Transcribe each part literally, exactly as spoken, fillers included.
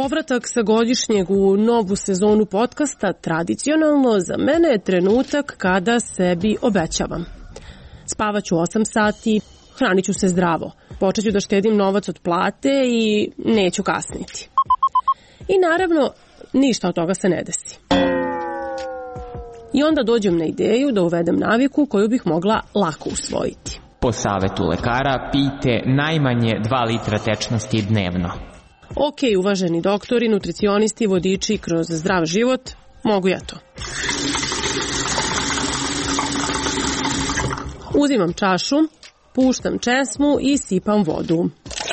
Povratak sa godišnjeg u novu sezonu podcasta tradicionalno za mene je trenutak kada sebi obećavam. Spavaću osam sati, hranit ću se zdravo, počet ću da štedim novac od plate i neću kasniti. I naravno, ništa od toga se ne desi. I onda dođem na ideju da uvedem naviku koju bih mogla lako usvojiti. Po savetu lekara pijte najmanje dva litra tečnosti dnevno. Ok, uvaženi doktori, nutricionisti, vodiči kroz zdrav život, mogu ja to. Uzimam čašu, puštam česmu i sipam vodu.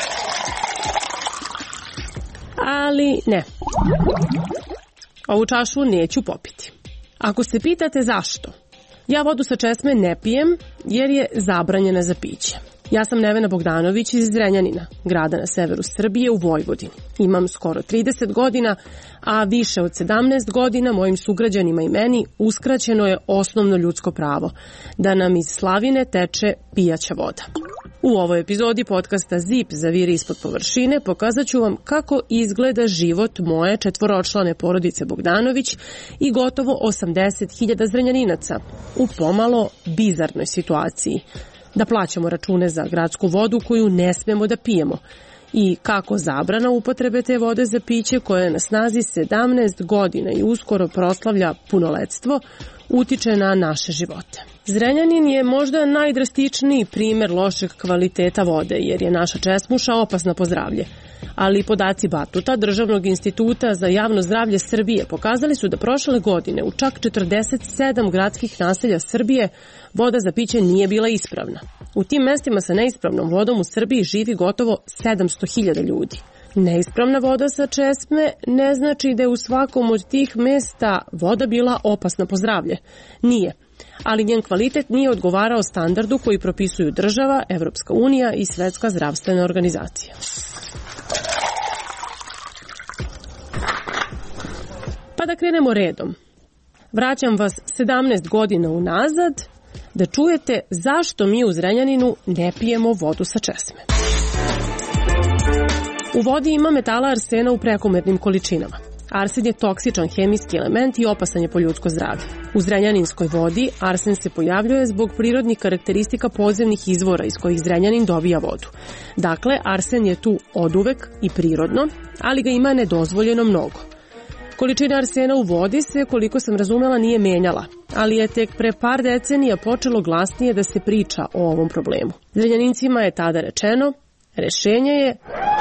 Ali ne. Ovu čašu neću popiti. Ako se pitate zašto, ja vodu sa česme ne pijem jer je zabranjena za piće. Ja sam Nevena Bogdanović iz Zrenjanina, grada na severu Srbije u Vojvodini. Imam skoro trideset godina, a više od sedamnaest godina mojim sugrađanima i meni uskraćeno je osnovno ljudsko pravo, da nam iz slavine teče pijaća voda. U ovoj epizodi podcasta Zip zaviri ispod površine pokazat ću vam kako izgleda život moje četvoročlane porodice Bogdanović i gotovo osamdeset hiljada Zrenjaninaca u pomalo bizarnoj situaciji. Da plaćamo račune za gradsku vodu koju ne smemo da pijemo i kako zabrana upotrebe te vode za piće koja je na snazi sedamnaest godina i uskoro proslavlja punoletstvo utiče na naše živote. Zrenjanin je možda najdrastičniji primer lošeg kvaliteta vode jer je naša česmuša opasna po zdravlje. Ali podaci Batuta, Državnog instituta za javno zdravlje Srbije, pokazali su da prošle godine u čak četrdeset sedam gradskih naselja Srbije voda za piće nije bila ispravna. U tim mestima sa neispravnom vodom u Srbiji živi gotovo sedamsto hiljada ljudi. Neispravna voda sa česme ne znači da je u svakom od tih mesta voda bila opasna po zdravlje. Nije. Ali njen kvalitet nije odgovarao standardu koji propisuju država, Evropska unija i Svetska zdravstvena organizacija. Pa da krenemo redom. Vraćam vas sedamnaest godina unazad da čujete zašto mi u Zrenjaninu ne pijemo vodu sa česme. U vodi ima metala arsena u prekomernim količinama. Arsen je toksičan hemijski element i opasan je po ljudsko zdravlje. U zrenjaninskoj vodi arsen se pojavljuje zbog prirodnih karakteristika podzemnih izvora iz kojih Zrenjanin dobija vodu. Dakle, arsen je tu oduvek i prirodno, ali ga ima nedozvoljeno mnogo. Količina arsena u vodi se, koliko sam razumela, nije menjala, ali je tek pre par decenija počelo glasnije da se priča o ovom problemu. Zrenjanincima je tada rečeno, rešenje je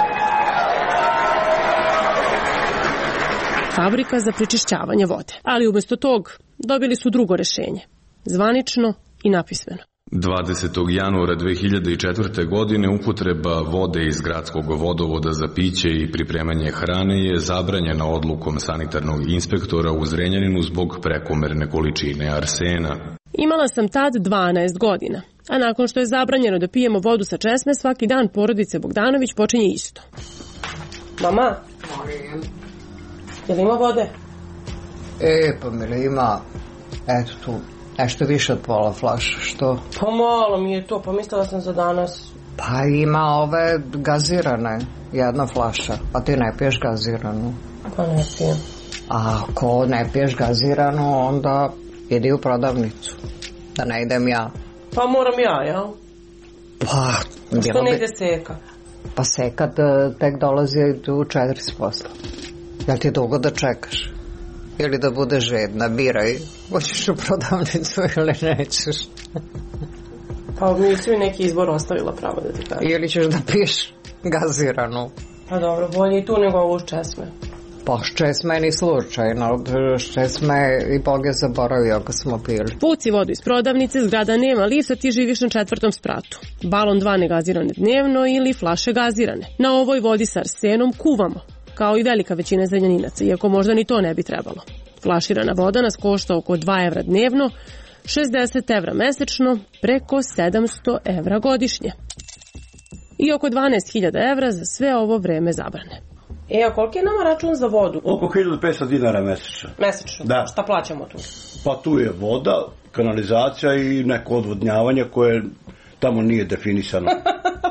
fabrika za prečišćavanje vode. Ali umjesto tog dobili su drugo rešenje, zvanično i napismeno. dvadesetog januara dve hiljade četvrte. godine upotreba vode iz gradskog vodovoda za piće i pripremanje hrane je zabranjena odlukom sanitarnog inspektora u Zrenjaninu zbog prekomerne količine arsena. Imala sam tad dvanaest godina, a nakon što je zabranjeno da pijemo vodu sa česme, svaki dan porodice Bogdanović počinje isto. Mama, molim. Je li ima vode? E, pa mi li ima, eto tu, nešto više od pola flaša, što? Pa malo mi je to, pa mislila sam za danas. Pa ima ove gazirane, jedna flaša, a ti ne piješ gaziranu. Pa ne pijem. A ako ne piješ gaziranu, onda idi u prodavnicu, da ne idem ja. Pa moram ja, jel? Pa, što ne ide seka? Pa seka tek dolazi u četrdeset posto. Jel ti dugo da čekaš? Ili da budeš žedna, biraj, hoćeš u prodavnicu ili nećeš. Pa mi svi neki izbor ostavila pravo da ti kažem. Ili ćeš da piješ gaziranu. Pa dobro, bolje i tu nego ovu česme. Pa česme ni slučajno, česme i Bog je zaboravio ako smo pili. Puci vodu iz prodavnice, zgrada nema lifta, ti živiš na četvrtom spratu. Balon dva negazirane dnevno ili flaše gazirane. Na ovoj vodi sa arsenom kuvamo, kao i velika većina Zrenjaninaca, iako možda ni to ne bi trebalo. Flaširana voda nas košta oko dva evra dnevno, šezdeset evra mesečno, preko sedamsto evra godišnje. I oko dvanaest hiljada evra za sve ovo vreme zabrane. E, a koliki je nama račun za vodu? Oko hiljadu petsto dinara mesečno. Mesečno? Da. Šta plaćamo tu? Pa tu je voda, kanalizacija i neko odvodnjavanje koje tamo nije definisano.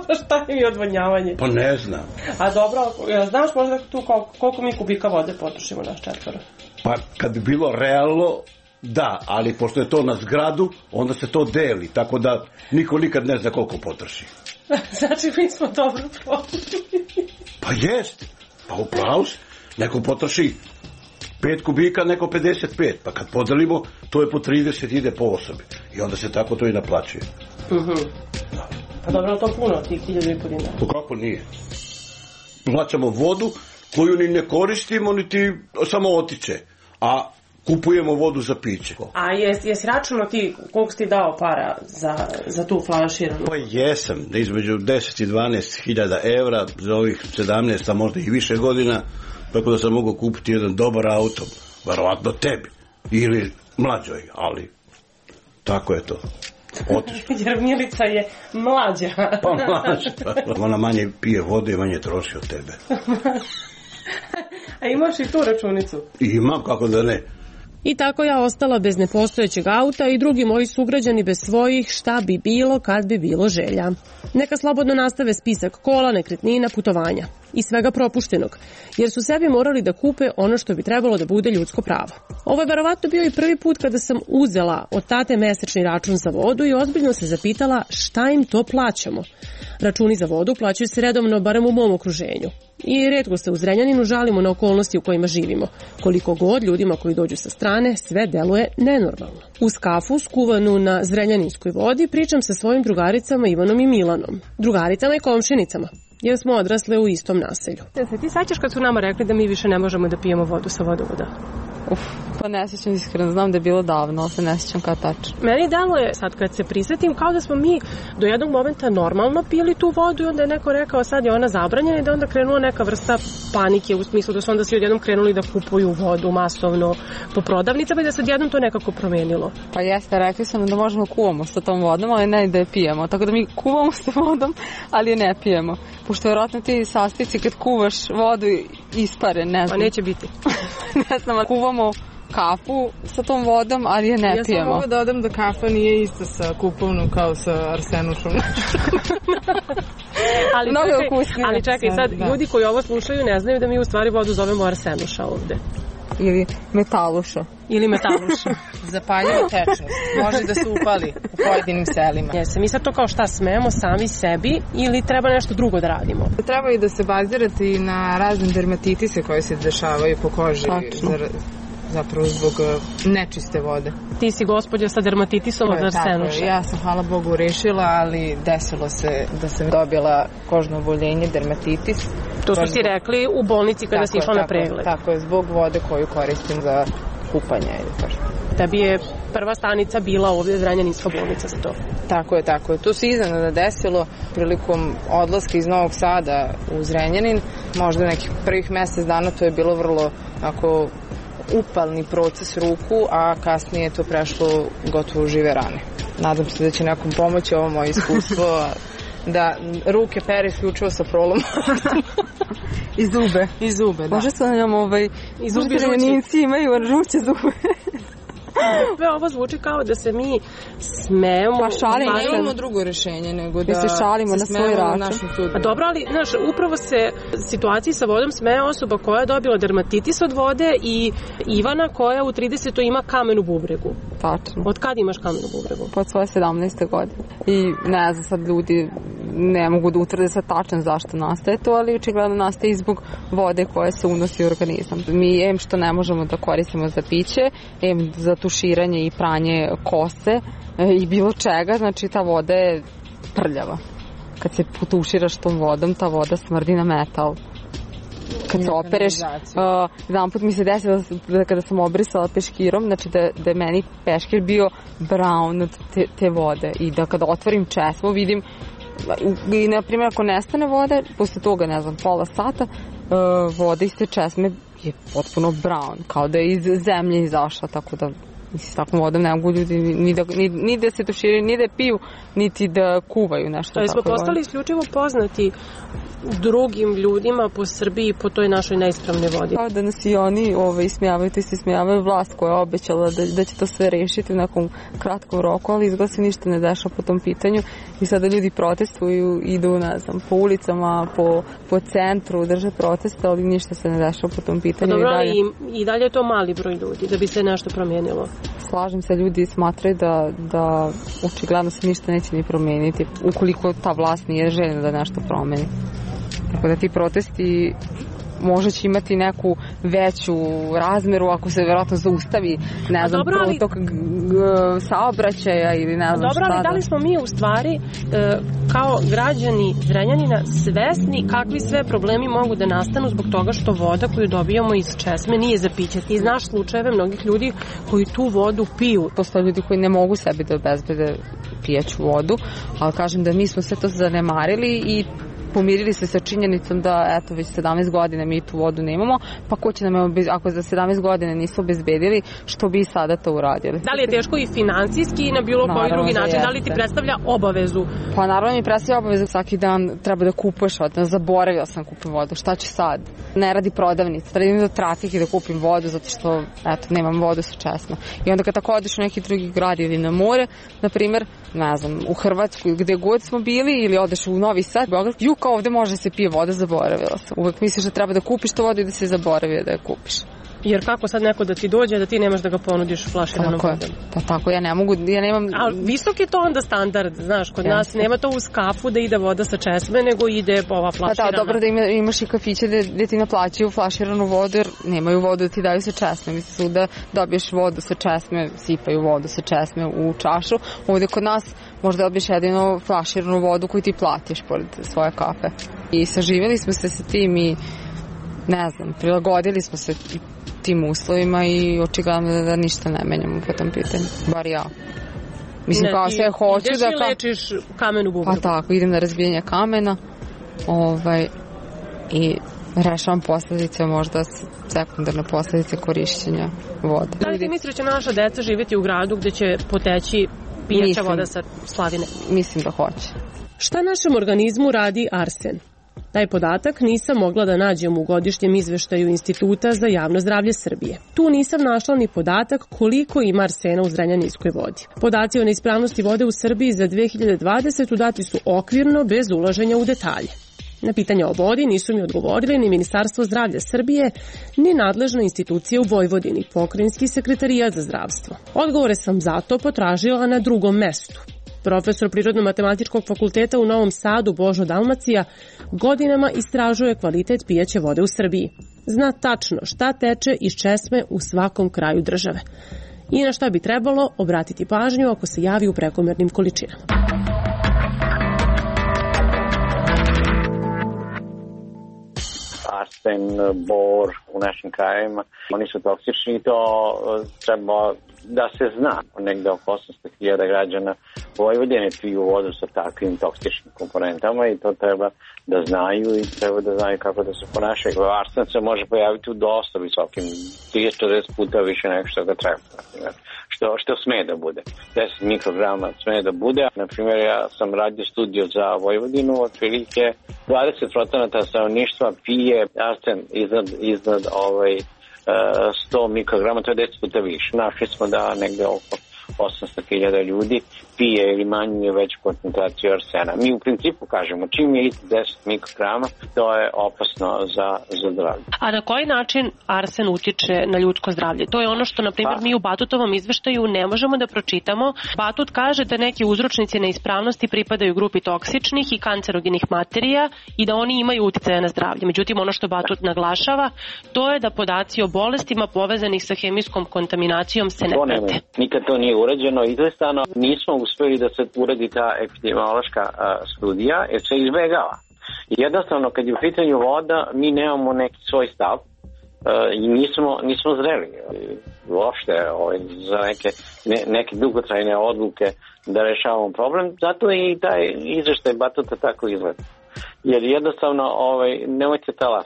Šta je mi odvodnjavanje? Pa ne znam. A dobro, znaš možda tu koliko, koliko mi kubika vode potrošimo naš četvoro? Pa kad bi bilo realno, da, ali pošto je to na zgradu, onda se to deli, tako da niko nikad ne zna koliko potroši. Znači, mi smo dobro potrošili. Pa jest, pa upravo si. Neko potroši pet kubika, neko pedeset pet, pa kad podelimo, to je po trideset, ide po osobi. I onda se tako to i naplaćuje. Mhm. Da. Pa dobro, to puno, tih hiljadu i po dinara. To kako nije? Plaćamo vodu koju ni ne koristimo, niti samo otiče. A kupujemo vodu za piće. A jes, jes računao ti koliko si ti dao para za, za tu flaširanu? Pa jesam, između deset i dvanaest hiljada evra za ovih sedamnaest, a možda i više godina, tako da sam mogao kupiti jedan dobar auto, verovatno tebi, ili mlađoj, ali tako je to. Otišlo. Jer Milica je mlađa. Pa mlađa, pa. Ona manje pije vode i manje troši od tebe. A imaš i tu računicu? Imam, kako da ne. I tako ja ostala bez nepostojećeg auta i drugi moji sugrađani bez svojih šta bi bilo kad bi bilo želja. Neka slobodno nastave spisak kola, nekretnina, putovanja i svega propuštenog, jer su sebi morali da kupe ono što bi trebalo da bude ljudsko pravo. Ovo je verovatno bio i prvi put kada sam uzela od tate mesečni račun za vodu i ozbiljno se zapitala šta im to plaćamo. Računi za vodu plaćaju se redovno, barem u mom okruženju. I retko se u Zrenjaninu žalimo na okolnosti u kojima živimo. Koliko god ljudima koji dođu sa strane, sve deluje nenormalno. Uz kafu, skuvanu na zrenjaninskoj vodi, pričam sa svojim drugaricama Ivanom i Milanom. Drugaricama i komšinicama, jer smo odrasle u istom naselju. Se ti sećaš kad su nama rekli da mi više ne možemo da pijemo vodu sa vodovoda? Uf, pa ne sjećam iskreno, znam da je bilo davno, ali se ne sjećam kao tačno. Meni deluje, sad kad se prisjetim, kao da smo mi do jednog momenta normalno pili tu vodu i onda je neko rekao sad je ona zabranjena i da onda krenula neka vrsta panike u smislu da su onda svi odjednom krenuli da kupuju vodu masovno po prodavnicama i da se odjednom to nekako promenilo. Pa jeste, rekli sam da možemo kuvamo sa tom vodom, ali ne da je pijemo. Tako da mi kuvamo sa vodom, ali je ne pijemo. Pošto vjerojatno ti sastojci kad kuvaš vodu ispare, ne znam. Pa neće biti. Ne znam, kuvamo kafu sa tom vodom, ali je ne ja pijemo. Ja sam mogu da odam da kafa nije ista sa kupovnom kao sa arsenušom. ali, čekaj, ali čekaj, sad da. Ljudi koji ovo slušaju ne znaju da mi u stvari vodu zovemo arsenuša ovde. Ili metaluša. Ili metaluša. Zapaljiva tečnost. Može da se upali u pojedinim selima. Jeste, mi sad to kao šta smemo sami sebi ili treba nešto drugo da radimo? Treba i da se bazirati i na razne dermatitise koje se dešavaju po koži. Tačno. Zapravo zbog nečiste vode. Ti si gospođa sa dermatitisom od arsenuša. Ja sam, hvala Bogu, rešila, ali desilo se da sam dobila kožno oboljenje, dermatitis. To su si rekli u bolnici kada si išla na pregled. Tako je, zbog vode koju koristim za kupanje. Tebi je prva stanica bila ovdje Zrenjaninska bolnica za to. Tako je, tako je. To se iznenada desilo prilikom odlaska iz Novog Sada u Zrenjanin. Možda nekih prvih mjesec dana to je bilo vrlo ako upalni proces ruku, a kasnije je to prešlo gotovo u žive rane. Nadam se da će nekom pomoći ovo moje iskustvo da ruke pere isključivo sa prolom. I zube. I zube, da. Možda sam nam ovaj Zrenjaninci imaju žuće zube. Sve ovo zvuči kao da se mi smemo. Pa šalimo, ne imamo drugo rješenje nego da se šalimo na svoj račun. A dobro, ali znaš, upravo se situaciji sa vodom smeje osoba koja je dobila dermatitis od vode i Ivana koja u tridesetoj ima kamen u bubregu. Tačno. Od kad imaš kamen u bubregu? Pod svoje sedamnaeste godine. I ne znam, sad ljudi ne mogu da utvrde sad tačno zašto nastaje to, ali očigledno nastaje i zbog vode koja se unosi u organizam. Mi em što ne možemo da koristimo za piće, em za tuširanje i pranje kose i bilo čega, znači ta voda je prljava. Kad se potuširaš tom vodom, ta voda smrdi na metal. Kad se opereš, uh, jedan put mi se desilo da kada sam obrisala peškirom, znači da, da je meni peškir bio brown od te, te vode i da kada otvorim česmu vidim i na primjer ako nestane vode, posle toga ne znam pola sata uh, voda iz te česme je potpuno brown, kao da je iz zemlje izašla, tako da Mislim, s takvom vodom ne mogu ljudi ni da, ni, ni da se tuširaju, ni da piju, niti da kuvaju nešto. Ali smo postali isključivo poznati drugim ljudima po Srbiji po toj našoj neispravnoj vodi. Kao da nas i oni ovaj, ismijavaju, to se ismijavaju vlast koja je obećala da, da će to sve rešiti u nekom kratkom roku, ali izgleda se ništa ne dešava po tom pitanju i sada ljudi protestuju, idu, ne znam, po ulicama, po, po centru, drže proteste, ali ništa se ne dešava po tom pitanju. Pa dobro, i dalje, i, i dalje je to mali broj ljudi da bi se nešto promijenilo. Slažem se, ljudi smatraju da, da očigledno se ništa neće ni promeniti ukoliko ta vlast nije željena da nešto promeni. Tako da ti protesti možda će imati neku veću razmeru ako se verovatno zaustavi, ne znam, dobro, ali... protok saobraćaja ili ne znam dobro, šta. ali da li smo mi u stvari e, kao građani Zrenjanina svesni kakvi sve problemi mogu da nastanu zbog toga što voda koju dobijamo iz česme nije za piće? Ti znaš slučajeve mnogih ljudi koji tu vodu piju. Postoje ljudi koji ne mogu sebi da obezbede pijaću vodu, ali kažem da mi smo sve to zanemarili i pomirili se sa činjenicom da eto već sedamnaest godina mi tu vodu nemamo, pa ko će nam, ako za sedamnaest godina nisu obezbedili, što bi i sada to uradili? Da li je teško i finansijski i na bilo koji drugi način? Da, da li ti predstavlja obavezu? Pa naravno mi predstavlja obavezu, svaki dan treba da kupuješ vodu, zaboravila sam kupim vodu, šta ću sad? Ne radi prodavnica, treba idem do trafike da kupim vodu zato što eto, nemam vodu sa česma. I onda kad tako odeš u neki drugi grad ili na more, na primjer, ne znam, u Hrvatsku gde god smo bili ili odeš u Novi Sad, Beograd, ju kao ovde može se pije voda, zaboravila sam. Uvek misliš da treba da kupiš to vodu i da se zaboravio da je kupiš. Jer kako sad neko da ti dođe da ti nemaš da ga ponudiš flaširanom vodom? Pa tako, ja ne mogu, ja nemam... A visok je to onda standard, znaš, kod ja. nas nema to uz kafu da ide voda sa česme, nego ide ova flaširana. Pa da, dobro da ima, imaš i kafiće gde, gde ti naplaćaju flaširanu vodu jer nemaju vodu da ti daju sa česme. Mislim da dobiješ vodu sa česme, sipaju vodu sa česme u čašu. Ovde kod nas možda dobiješ jedino flaširanu vodu koju ti platiš pored svoje kafe. I saživjeli smo se sa tim i ne znam, prilagodili smo se tim uslovima i očigledno da, da ništa ne menjamo po tom pitanju. Bar ja. Mislim, ne, kao sve hoću da... Ideš i lečiš kamen u bubru. Pa tako, idem na razbijanje kamena ovaj, i rešavam posledice, možda sekundarne posledice korišćenja vode. Da li ti misliš da će naša deca živjeti u gradu gde će poteći pijaća voda sa slavine? Mislim da hoće. Šta našem organizmu radi arsen? Taj podatak nisam mogla da nađem u godišnjem izveštaju Instituta za javno zdravlje Srbije. Tu nisam našla ni podatak koliko ima arsena u zrenjaninskoj vodi. Podaci o neispravnosti vode u Srbiji za dve hiljade dvadesete. dati su okvirno, bez ulaženja u detalje. Na pitanje o vodi nisu mi odgovorili ni Ministarstvo zdravlja Srbije, ni nadležna institucija u Vojvodini, Pokrajinski sekretarijat za zdravstvo. Odgovore sam zato potražila na drugom mestu. Profesor Prirodno-matematičkog fakulteta u Novom Sadu Božo Dalmacija godinama istražuje kvalitet pijaće vode u Srbiji. Zna tačno šta teče iz česme u svakom kraju države. I na šta bi trebalo obratiti pažnju ako se javi u prekomernim količinama. Arsen, bor u našim krajevima, oni su toksični i to treba da se zna. Negde oko osamsto hiljada građana Vojvodine piju vodu sa takvim toksičnim komponentama i to treba da znaju i treba da znaju kako da se ponašaju. Arsen se može pojaviti u dosta visokim, trideset do četrdeset puta više nego što ga treba. Što, što sme da bude. deset mikrograma sme da bude. Naprimjer, ja sam radio studio za Vojvodinu, otprilike dvadeset procenata stanovništva pije arsen iznad, iznad ovaj, sto mikrograma, to je deset puta više. Našli smo da negde oko osamsto hiljada ljudi pije ili manje veću koncentraciju arsena. Mi u principu kažemo, čim je deset mikrograma, to je opasno za, za zdravlje. A na koji način arsen utiče na ljudsko zdravlje? To je ono što, na primjer, pa. mi u Batutovom izveštaju ne možemo da pročitamo. Batut kaže da neki uzročnici neispravnosti pripadaju grupi toksičnih i kancerogenih materija i da oni imaju uticaja na zdravlje. Međutim, ono što Batut naglašava, to je da podaci o bolestima povezanih sa hemijskom kontaminacijom se ne prate. Nikad to nije urađeno. Izvestano nismo uspeli da se uradi ta epidemiološka uh, studija, jer se izbegava. Jednostavno, kad je u pitanju voda, mi nemamo neki svoj stav uh, i nismo, nismo zreli uopšte ovaj, za neke, ne, neke dugotrajne odluke da rešavamo problem. Zato i taj izveštaj Batuta tako izgleda. Jer jednostavno, ovaj, nemojte talasati.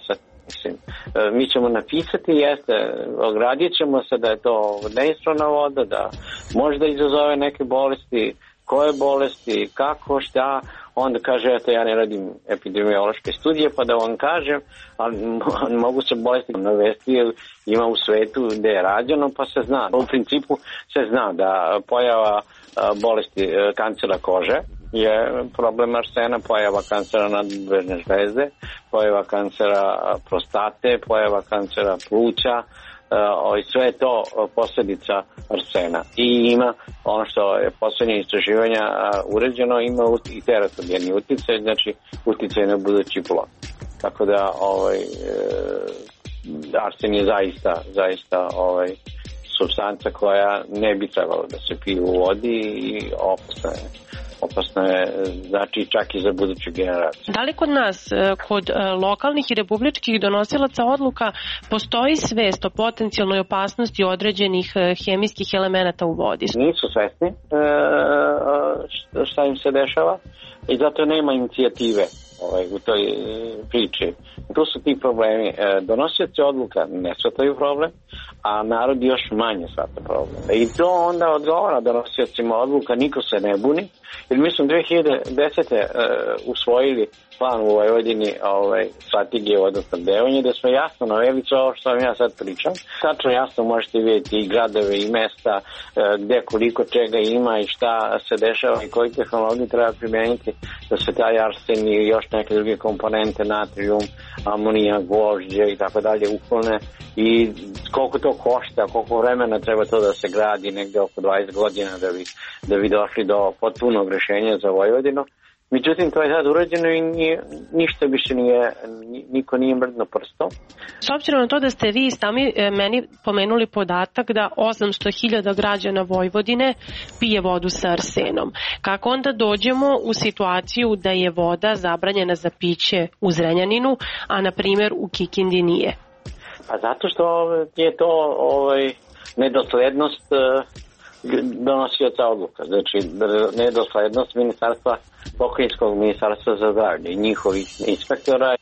Mislim, mi ćemo napisati, jeste, ogradit ćemo se da je to neispravna voda, da možda izazove neke bolesti, koje bolesti, kako, šta, onda kaže, eto, ja ne radim epidemiološke studije, pa da vam kažem, ali mogu se bolesti navesti, jer ima u svetu gde je rađeno, pa se zna. U principu se zna da pojava bolesti kancera kože je problem arsena, pojava kancera nadbrežne žlezde, pojava kancera prostate, pojava kancera pluća, i sve je to posljedica arsena. I ima, ono što je poslednje istraživanja uređeno, ima i teratogeni uticaj, znači uticaj na budući plod. Tako da ovaj, arsen je zaista, zaista ovaj, supstanca koja ne bi trebalo da se pije u vodi i opasna je. Opasno je, znači čak i za buduću generaciju. Da li kod nas, kod lokalnih i republičkih donosilaca odluka, postoji svest o potencijalnoj opasnosti određenih hemijskih elemenata u vodi? Nisu svesni šta im se dešava i zato nema inicijative ovaj, u toj priči. Tu su ti problemi. Donosioci odluka ne shvataju problem, a narod još manje shvata problem. I to onda odgovara donosiocima odluka, niko se ne buni. Jer mi smo dve hiljade desete. Uh, usvojili plan u Vojvodini ovaj, strategije vodosnabdevanja, gde smo jasno naveli sve ovo što vam ja sad pričam. Tačno jasno možete vidjeti i gradove i mesta uh, gde koliko čega ima i šta se dešava i koji tehnologiji treba primeniti da se taj arsen i još neke druge komponente, natrium, amonija, gvožđe i tako dalje uklone i koliko to košta, koliko vremena treba to da se gradi, negde oko dvadeset godina da bi, da bi došli do potpunog rešenja za Vojvodinu. Međutim, to je sad urađeno i nije, ništa više nije, niko nije mrdno prstom. S obzirom na to da ste vi sami meni pomenuli podatak da osamsto hiljada građana Vojvodine pije vodu sa arsenom, kako onda dođemo u situaciju da je voda zabranjena za piće u Zrenjaninu, a na primjer u Kikindi nije? Pa zato što je to ovaj, nedoslednost donosioca odluka, znači nedoslednost ministarstva, pokrajinskog ministarstva za zdravlje i njihovih inspektora.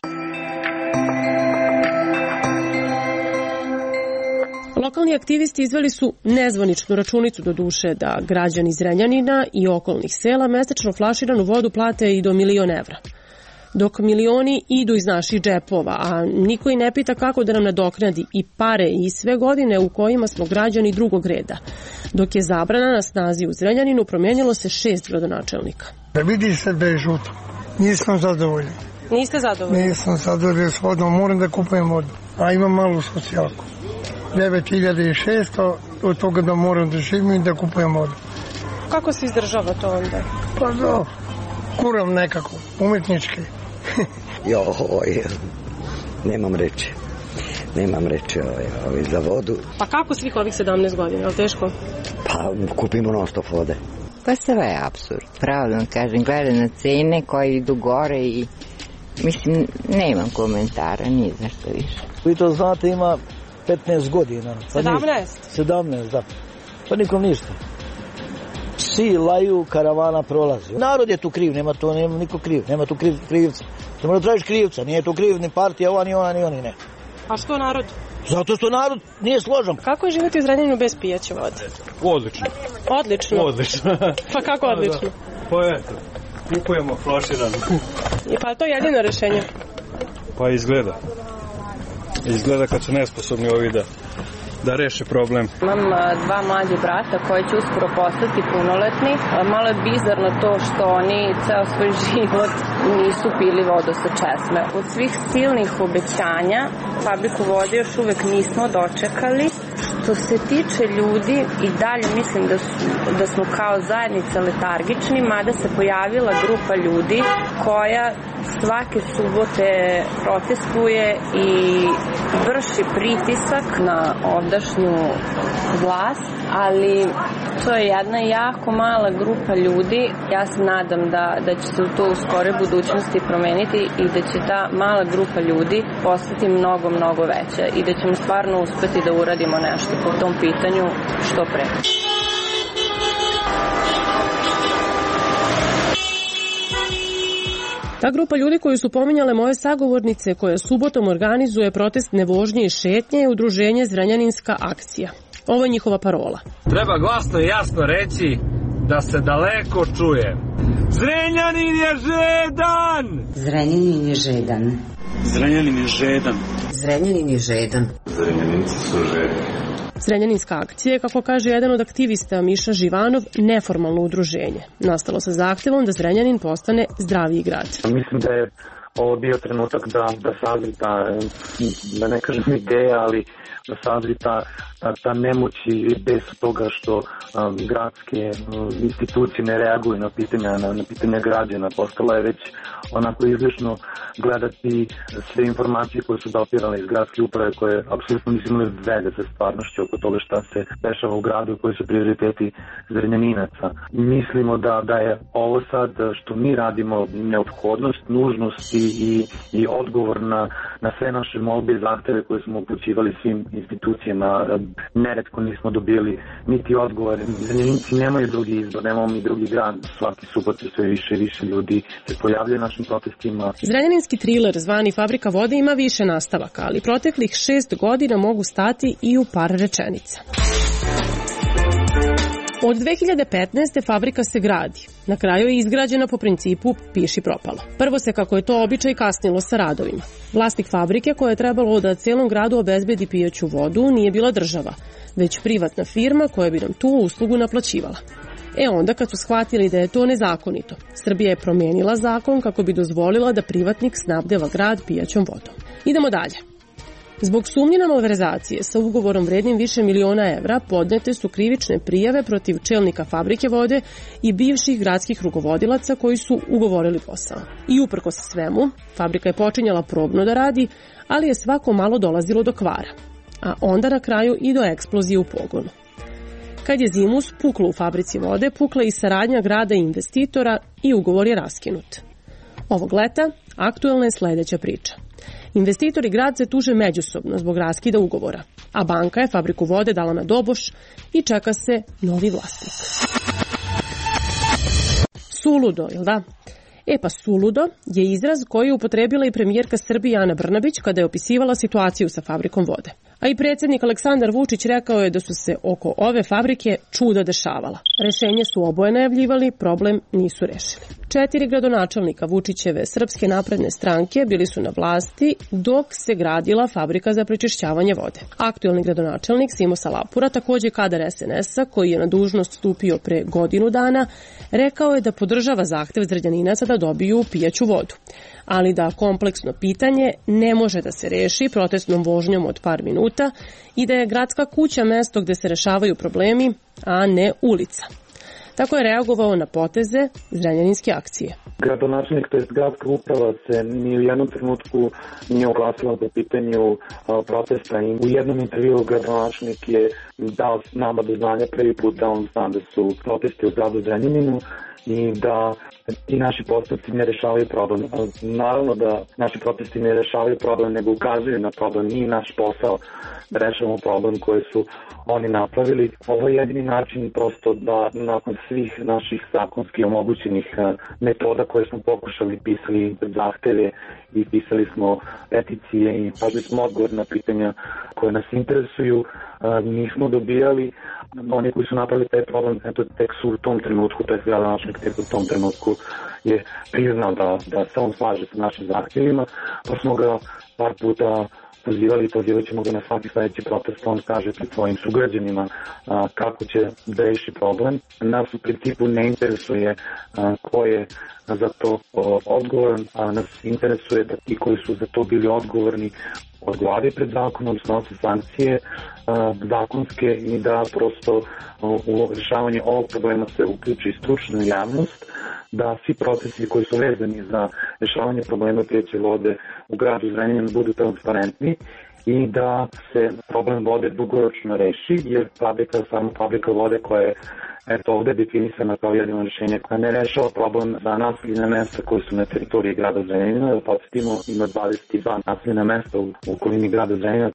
Lokalni aktivisti izveli su nezvaničnu računicu do duše da građani Zrenjanina i okolnih sela mesečno flaširanu vodu plate i do milion evra. Dok milioni idu iz naših džepova, a niko i ne pita kako da nam nadoknadi i pare i sve godine u kojima smo građani drugog reda. Dok je zabrana na snazi u Zrenjaninu, promijenilo se šest gradonačelnika. Vidi se da je žuto. Nisam zadovoljan. Niste zadovoljni? Nisam zadovoljan s vodom, moram da kupujem vodu, a imam malu socijalku. devet hiljada šesto, od toga da moram da živim i da kupujem vodu. Kako se izdržava to onda? Pa da, kuram nekako, umetnički. Jo, oj, nemam reči. Nemam reči ovaj, ovaj, za vodu. Pa kako svih ovih sedamnaest godina, je li teško? Pa kupimo non stop vode. Pa sve je apsurd. Pravo vam kažem, gledam na cene koje idu gore i mislim, nemam komentara, nije za što više. Vi to znate, ima petnaest godina. Pa sedamnaest? sedamnaest, da. Pa nikom ništa. Psi laju, karavana prolazi. Narod je tu kriv, nema tu nema niko kriv, nema tu kriv, krivca. Ti mora tražiš krivca, nije tu kriv ni partija, ova, ni ona, ni oni, ne. A što narod? Zato što narod nije složan. Kako je živjeti u Zrenjaninu bez pijaće vode? Odlično. Odlično? Odlično. Pa kako odlično? Pa eto, kupujemo flaširano. I pa to je jedino rešenje? Pa izgleda. Izgleda kad su nesposobni ovi da da reše problem. Imam dva mlađe brata koji će uskoro postati punoletni. Malo je bizarno to što oni ceo svoj život nisu pili vodu sa česme. Od svih silnih obećanja fabriku vode još uvek nismo dočekali. Što se tiče ljudi, i dalje mislim da, su, da smo kao zajednica letargični, mada se pojavila grupa ljudi koja svake subote protestuje i vrši pritisak na ovdašnju vlast, ali to je jedna jako mala grupa ljudi. Ja se nadam da, da će se to u skoroj budućnosti promeniti i da će ta mala grupa ljudi postati mnogo, mnogo veća i da ćemo stvarno uspeti da uradimo nešto po tom pitanju što pre. Ta grupa ljudi koji su pominjale moje sagovornice koja subotom organizuje protest nevožnje i šetnje je udruženje Zrenjaninska akcija. Ovo je njihova parola. Treba glasno i jasno reći da se daleko čuje. Zrenjanin je žedan! Zrenjanin je žedan. Zrenjanin je žedan. Zrenjanin je žedan. Zrenjaninci su žedni. Zrenjaninska akcija je, kako kaže jedan od aktivista Miša Živanov, neformalno udruženje. Nastalo sa zahtevom da Zrenjanin postane zdraviji grad. Mislim da je ovo bio trenutak da, da sazri ta, da ne kažem ideja, ali da sazri ta, ta, ta nemoć i bez toga što um, gradske um, institucije ne reaguju na pitanja, na, na pitanja građana. Postala je već onako izlišno gledati sve informacije koje su dopirale iz gradske uprave, koje apsolutno nisu imali veze sa stvarnošću oko toga šta se dešava u gradu i koji su prioriteti Zrenjaninaca. Mislimo da, da je ovo sad što mi radimo neophodnost, nužnost i, i, i odgovor na, na sve naše molbe i zahteve koje smo upućivali svim institucijama. Neretko nismo dobili niti odgovor. Zrenjaninci nemaju drugi izbor, nemamo mi drugi grad. Svaki subot sve više i više ljudi se pojavljaju našim protestima. Zrenjaninski triler zvani Fabrika vode ima više nastavaka, ali proteklih šest godina mogu stati i u par rečenica. Od dve hiljade petnaeste. fabrika se gradi. Na kraju je izgrađena po principu piši propalo. Prvo se, kako je to običaj, kasnilo sa radovima. Vlasnik fabrike, koja je trebalo da celom gradu obezbedi pijaću vodu, nije bila država, već privatna firma koja bi nam tu uslugu naplaćivala. E onda, kad su shvatili da je to nezakonito, Srbija je promenila zakon kako bi dozvolila da privatnik snabdeva grad pijaćom vodom. Idemo dalje. Zbog sumnje na malverzacije sa ugovorom vrednim više miliona evra podnete su krivične prijave protiv čelnika fabrike vode i bivših gradskih rukovodilaca koji su ugovorili posao. I uprkos svemu, fabrika je počinjala probno da radi, ali je svako malo dolazilo do kvara, a onda na kraju i do eksplozije u pogonu. Kad je zimus puklo u fabrici vode, pukla i saradnja grada i investitora i ugovor je raskinut. Ovog leta aktuelna je sledeća priča. Investitor i grad se tuže međusobno zbog raskida ugovora, a banka je fabriku vode dala na doboš i čeka se novi vlasnik. Suludo, jel da? E pa suludo je izraz koji je upotrebila i premijerka Srbije Ana Brnabić kada je opisivala situaciju sa fabrikom vode. A i predsjednik Aleksandar Vučić rekao je da su se oko ove fabrike čuda dešavala. Rešenje su oboje najavljivali, problem nisu rešili. Četiri gradonačelnika Vučićeve Srpske napredne stranke bili su na vlasti dok se gradila fabrika za prečišćavanje vode. Aktuelni gradonačelnik Simo Salapura, takođe kadar es en es a koji je na dužnost stupio pre godinu dana, rekao je da podržava zahtev Zrenjaninaca da dobiju pijaću vodu, ali da kompleksno pitanje ne može da se reši protestnom vožnjom od par minuta i da je gradska kuća mesto gde se rešavaju problemi, a ne ulica. Tako je reagovao na poteze Zrenjaninske akcije. Gradonačelnik, to je gradska uprava, se ni u jednom trenutku nije oglasila po pitanju protesta i u jednom intervju gradonačelnik je dao nama do znanja prvi put da on zna da su protesti u gradu Zrenjaninu i da i naši postupci ne rešavaju problem. Naravno da naši protesti ne rešavaju problem, nego ukazuju na problem. Nije naš posao da rešavamo problem koji su oni napravili. Ovo je jedini način prosto da nakon svih naših zakonskih omogućenih metoda koje smo pokušali, pisali zahteve i pisali smo peticije i tražili smo odgovor na pitanja koje nas interesuju, nismo dobijali. Oni koji su napravili taj problem, eto, tek su u tom trenutku, to je gradonačelnik tek u tom trenutku je priznao da, da se on slaže sa našim zahtjevima, pa smo ga par puta pozivali i pozivat ćemo ga na svaki sledeći protest, on kaže pred svojim sugrađanima a, kako će da reši problem. Nas u principu ne interesuje a, ko je za to o, odgovoran, a nas interesuje da ti koji su za to bili odgovorni odgovaraju pred zakonom, snose sankcije a, zakonske i da prosto o, u rešavanje ovog problema se uključi stručna javnost, da svi procesi koji su vezani za rešavanje problema pijaće vode u gradu Zrenjaninu budu transparentni i da se problem vode dugoročno reši, jer fabrika je samo fabrika vode koja je eto ovde definisana kao jedino rešenje koja ne rešava problem za naseljena mesta koji su na teritoriji grada Zrenjanina. Da podsjetimo, ima dvadeset dva naseljena mesta u, u okolini grada Zrenjanina.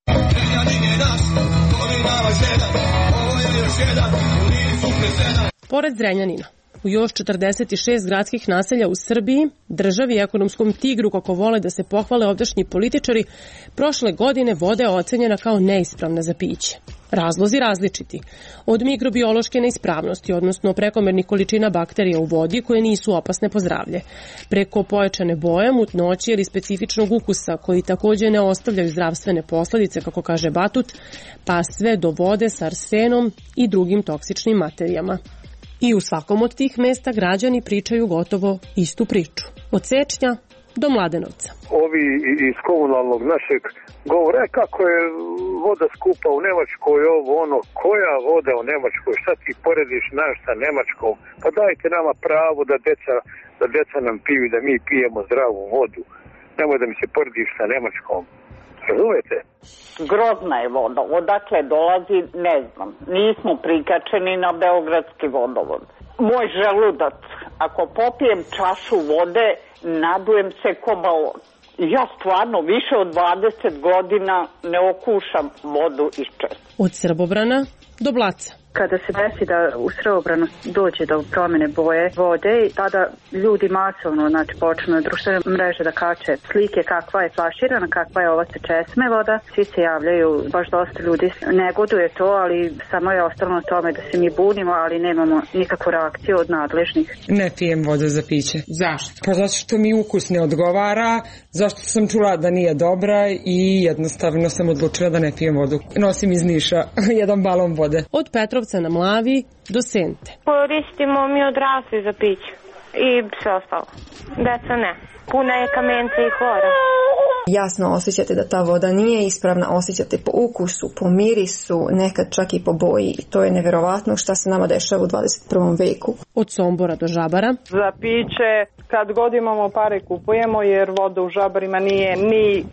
Pored Zrenjanina, u još četrdeset šest gradskih naselja u Srbiji, državi i ekonomskom tigru, kako vole da se pohvale ovdašnji političari, prošle godine voda je ocenjena kao neispravna za piće. Razlozi različiti. Od mikrobiološke neispravnosti, odnosno prekomernih količina bakterija u vodi koje nisu opasne po zdravlje, preko pojačane boje, mutnoće ili specifičnog ukusa koji takođe ne ostavljaju zdravstvene posledice, kako kaže Batut, pa sve do vode sa arsenom i drugim toksičnim materijama. I u svakom od tih mesta građani pričaju gotovo istu priču. Od Sečnja do Mladenovca. Ovi iz komunalnog našeg govore kako je voda skupa u Nemačkoj, ovo ono, koja voda u Nemačkoj, šta ti porediš naš sa Nemačkom, pa dajte nama pravo da deca, da deca nam piju, da mi pijemo zdravu vodu, nemoj da mi se porediš sa Nemačkom. Razumete? Grozna je voda, odakle dolazi, ne znam, nismo prikačeni na beogradski vodovod. Moj želudac, ako popijem čašu vode, nadujem se ko balon. Ja stvarno više od dvadeset godina ne okušam vodu iz česme. Od Srbobrana do Blaca. Kada se desi da u Srbobranu dođe do promjene boje vode, tada ljudi masovno znači, počnu na društvene mreže da kače slike kakva je flaširana, kakva je ova sa česme voda. Svi se javljaju, baš dosta ljudi negoduje to, ali samo je ostalo na tome da se mi bunimo, ali nemamo nikakvu reakciju od nadležnih. Ne pijem vodu za piće. Zašto? Pa zato što mi ukus ne odgovara, zašto sam čula da nije dobra i jednostavno sam odlučila da ne pijem vodu. Nosim iz Niša jedan balon vode. Od Petrovca na Mlavi do Sente. Koristimo mi odrasli za piće i sve ostalo. Deca ne. Puna je kamenca i hlora. Jasno osjećate da ta voda nije ispravna, osjećate po ukusu, po mirisu, nekad čak i po boji. I to je neverovatno šta se nama dešava u dvadeset prvom veku. Od Sombora do Žabara. Za piće, kad god imamo pare kupujemo, jer voda u Žabarima nije ni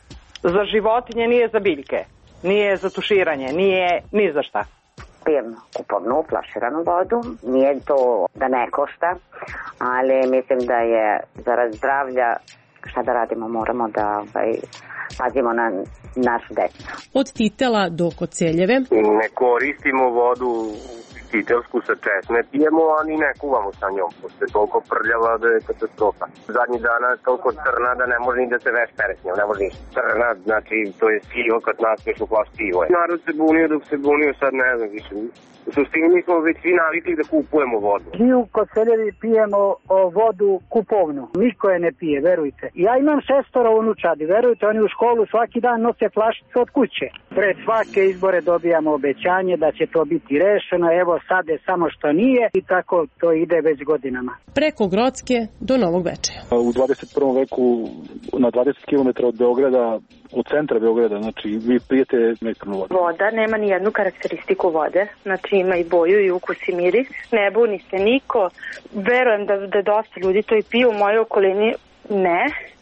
za životinje, nije za biljke, nije za tuširanje, nije ni za šta. Pijem kupovnu, flaširanu vodu. Nije to da ne košta, ali mislim da je zarad zdravlja, šta da radimo, moramo da ovaj, pazimo na našu decu. Od Titela do Koceljeve. Ne koristimo vodu titelsku sa česme, pijemo, a ni ne kuvamo sa njom. Pošto je toliko prljava da je katastrofa. Zadnjih dana je toliko crna da ne može ni da se veš pere s njom, ne može ništa. Crna, znači to je sivo kad naspeš u flaš pivo. Narod se bunio dok se bunio, sad ne znam više. U suštini mi smo već svi navikli da kupujemo vodu. Mi u Koceljevi pijemo o, vodu kupovnu. Niko je ne pije, verujte. Ja imam šestoro unučadi, verujte, oni u školu svaki dan nose flašice od kuće. Pred svake izbore dobijamo obećanje da će to biti rešeno, evo sad je samo što nije i tako to ide već godinama. Preko Grocke do Novog Bečeja. U dvadeset prvom veku na dvadeset kilometara od Beograda, od centra Beograda, znači vi pijete neispravnu vodu. Voda nema ni jednu karakteristiku vode, znači ima i boju i ukus i miris, ne buni se niko, verujem da, da dosta ljudi to i piju, u mojoj okolini ne,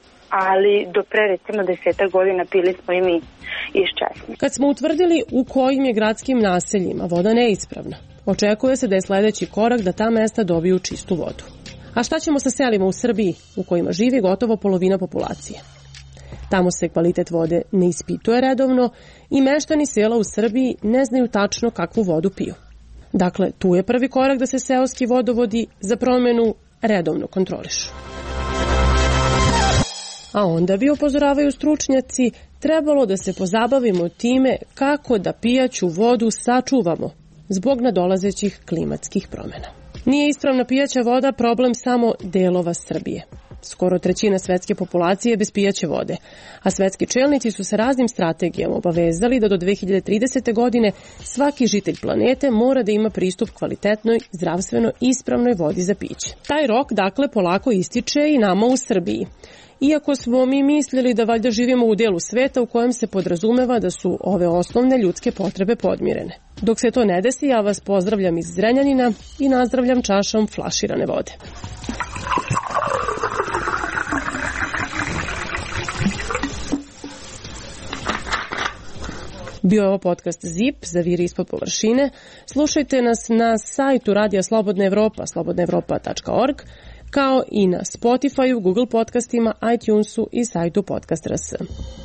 ali do pre recimo desetak godina pili smo i mi iz česme. Kad smo utvrdili u kojim je gradskim naseljima voda neispravna, očekuje se da je sledeći korak da ta mesta dobiju čistu vodu. A šta ćemo sa selima u Srbiji u kojima živi gotovo polovina populacije? Tamo se kvalitet vode ne ispituje redovno i meštani sela u Srbiji ne znaju tačno kakvu vodu piju. Dakle, tu je prvi korak da se seoski vodovodi za promenu redovno kontrolišu. A onda bi, upozoravaju stručnjaci, trebalo da se pozabavimo time kako da pijaću vodu sačuvamo zbog nadolazećih klimatskih promjena. Nije ispravna pijaća voda problem samo delova Srbije. Skoro trećina svetske populacije je bez pijaće vode, a svetski čelnici su se raznim strategijama obavezali da do dve hiljade tridesete. godine svaki žitelj planete mora da ima pristup kvalitetnoj, zdravstveno ispravnoj vodi za piće. Taj rok, dakle, polako ističe i nama u Srbiji. Iako smo mi mislili da valjda živimo u delu sveta u kojem se podrazumeva da su ove osnovne ljudske potrebe podmirene. Dok se to ne desi, ja vas pozdravljam iz Zrenjanina i nazdravljam čašom flaširane vode. Bio je ovo podcast Zip, Zaviri ispod površine. Slušajte nas na sajtu Radija Slobodna Evropa, slobodna evropa tačka org, kao i na Spotifyu, Google podcastima, iTunesu i sajtu Podcast tačka rs.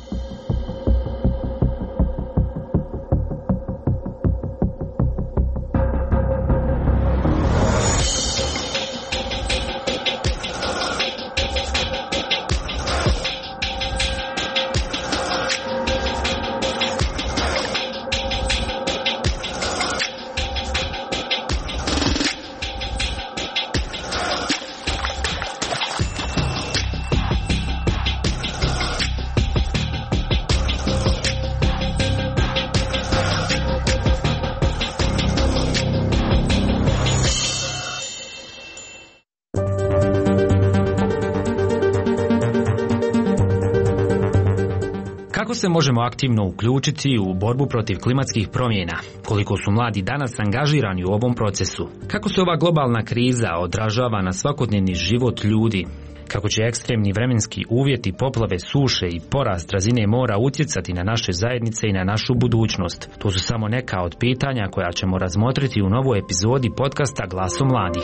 Kako se možemo aktivno uključiti u borbu protiv klimatskih promjena? Koliko su mladi danas angažirani u ovom procesu? Kako se ova globalna kriza odražava na svakodnevni život ljudi? Kako će ekstremni vremenski uvjeti, poplave, suše i porast razine mora utjecati na naše zajednice i na našu budućnost? To su samo neka od pitanja koja ćemo razmotriti u novoj epizodi podcasta Glasom mladih.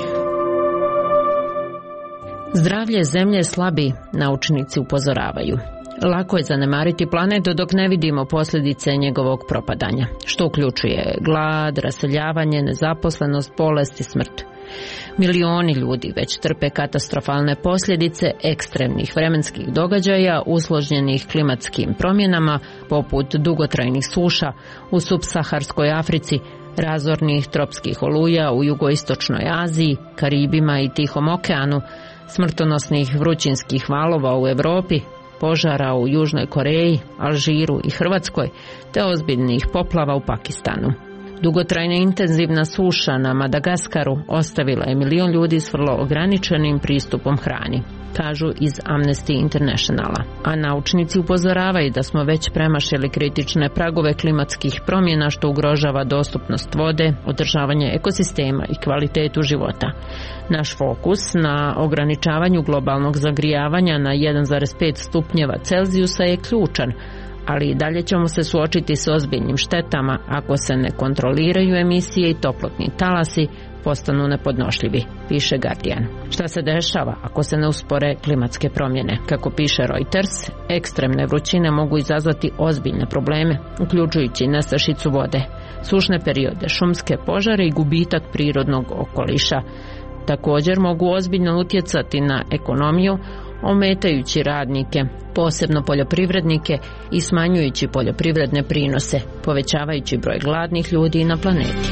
Zdravlje zemlje slabi, naučnici upozoravaju. Lako je zanemariti planet dok ne vidimo posljedice njegovog propadanja, što uključuje glad, raseljavanje, nezaposlenost, bolest i smrt. Milioni ljudi već trpe katastrofalne posljedice ekstremnih vremenskih događaja usloženih klimatskim promjenama poput dugotrajnih suša u subsaharskoj Africi, razornih tropskih oluja u jugoistočnoj Aziji, Karibima i Tihom okeanu, smrtonosnih vrućinskih valova u Europi, požara u Južnoj Koreji, Alžiru i Hrvatskoj, te ozbiljnih poplava u Pakistanu. Dugotrajna intenzivna suša na Madagaskaru ostavila je milion ljudi s vrlo ograničenim pristupom hrani, kažu iz Amnesty Internationala. A naučnici upozoravaju da smo već premašili kritične pragove klimatskih promjena što ugrožava dostupnost vode, održavanje ekosistema i kvalitetu života. Naš fokus na ograničavanju globalnog zagrijavanja na jedan zarez pet stupnjeva Celzijusa je ključan, ali i dalje ćemo se suočiti s ozbiljnim štetama ako se ne kontroliraju emisije i toplotni talasi postanu nepodnošljivi, piše Guardian. Šta se dešava ako se ne uspore klimatske promjene? Kako piše Reuters, ekstremne vrućine mogu izazvati ozbiljne probleme, uključujući nestašicu vode, sušne periode, šumske požare i gubitak prirodnog okoliša. Također mogu ozbiljno utjecati na ekonomiju, ometajući radnike, posebno poljoprivrednike i smanjujući poljoprivredne prinose, povećavajući broj gladnih ljudi na planeti.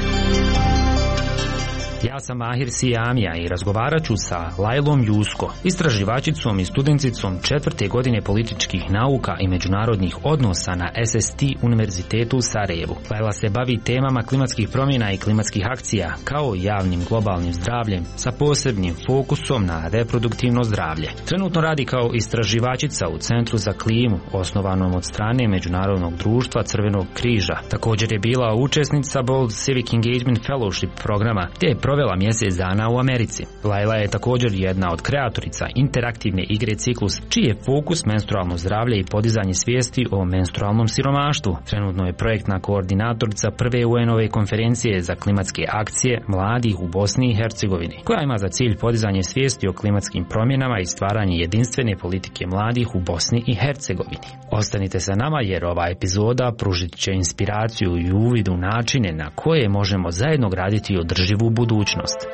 Ja sam Mahir Sijamija i razgovarat ću sa Lajlom Jusko, istraživačicom i studenticom četvrte godine političkih nauka i međunarodnih odnosa na S S T univerzitetu u Sarajevu. Lajla se bavi temama klimatskih promjena i klimatskih akcija, kao i javnim globalnim zdravljem, sa posebnim fokusom na reproduktivno zdravlje. Trenutno radi kao istraživačica u Centru za klimu, osnovanom od strane Međunarodnog društva Crvenog križa. Također je bila učesnica Bold Civic Engagement Fellowship programa, gdje je provela mjesec dana u Americi. Lajla je također jedna od kreatorica interaktivne igre Ciklus, čiji je fokus menstrualno zdravlje i podizanje svijesti o menstrualnom siromaštvu. Trenutno je projektna koordinatorica prve U N-ove konferencije za klimatske akcije mladih u Bosni i Hercegovini, koja ima za cilj podizanje svijesti o klimatskim promjenama i stvaranje jedinstvene politike mladih u Bosni i Hercegovini. Ostanite sa nama jer ova epizoda pružit će inspiraciju i uvid u načine na koje možemo zajedno graditi održivu budućnost.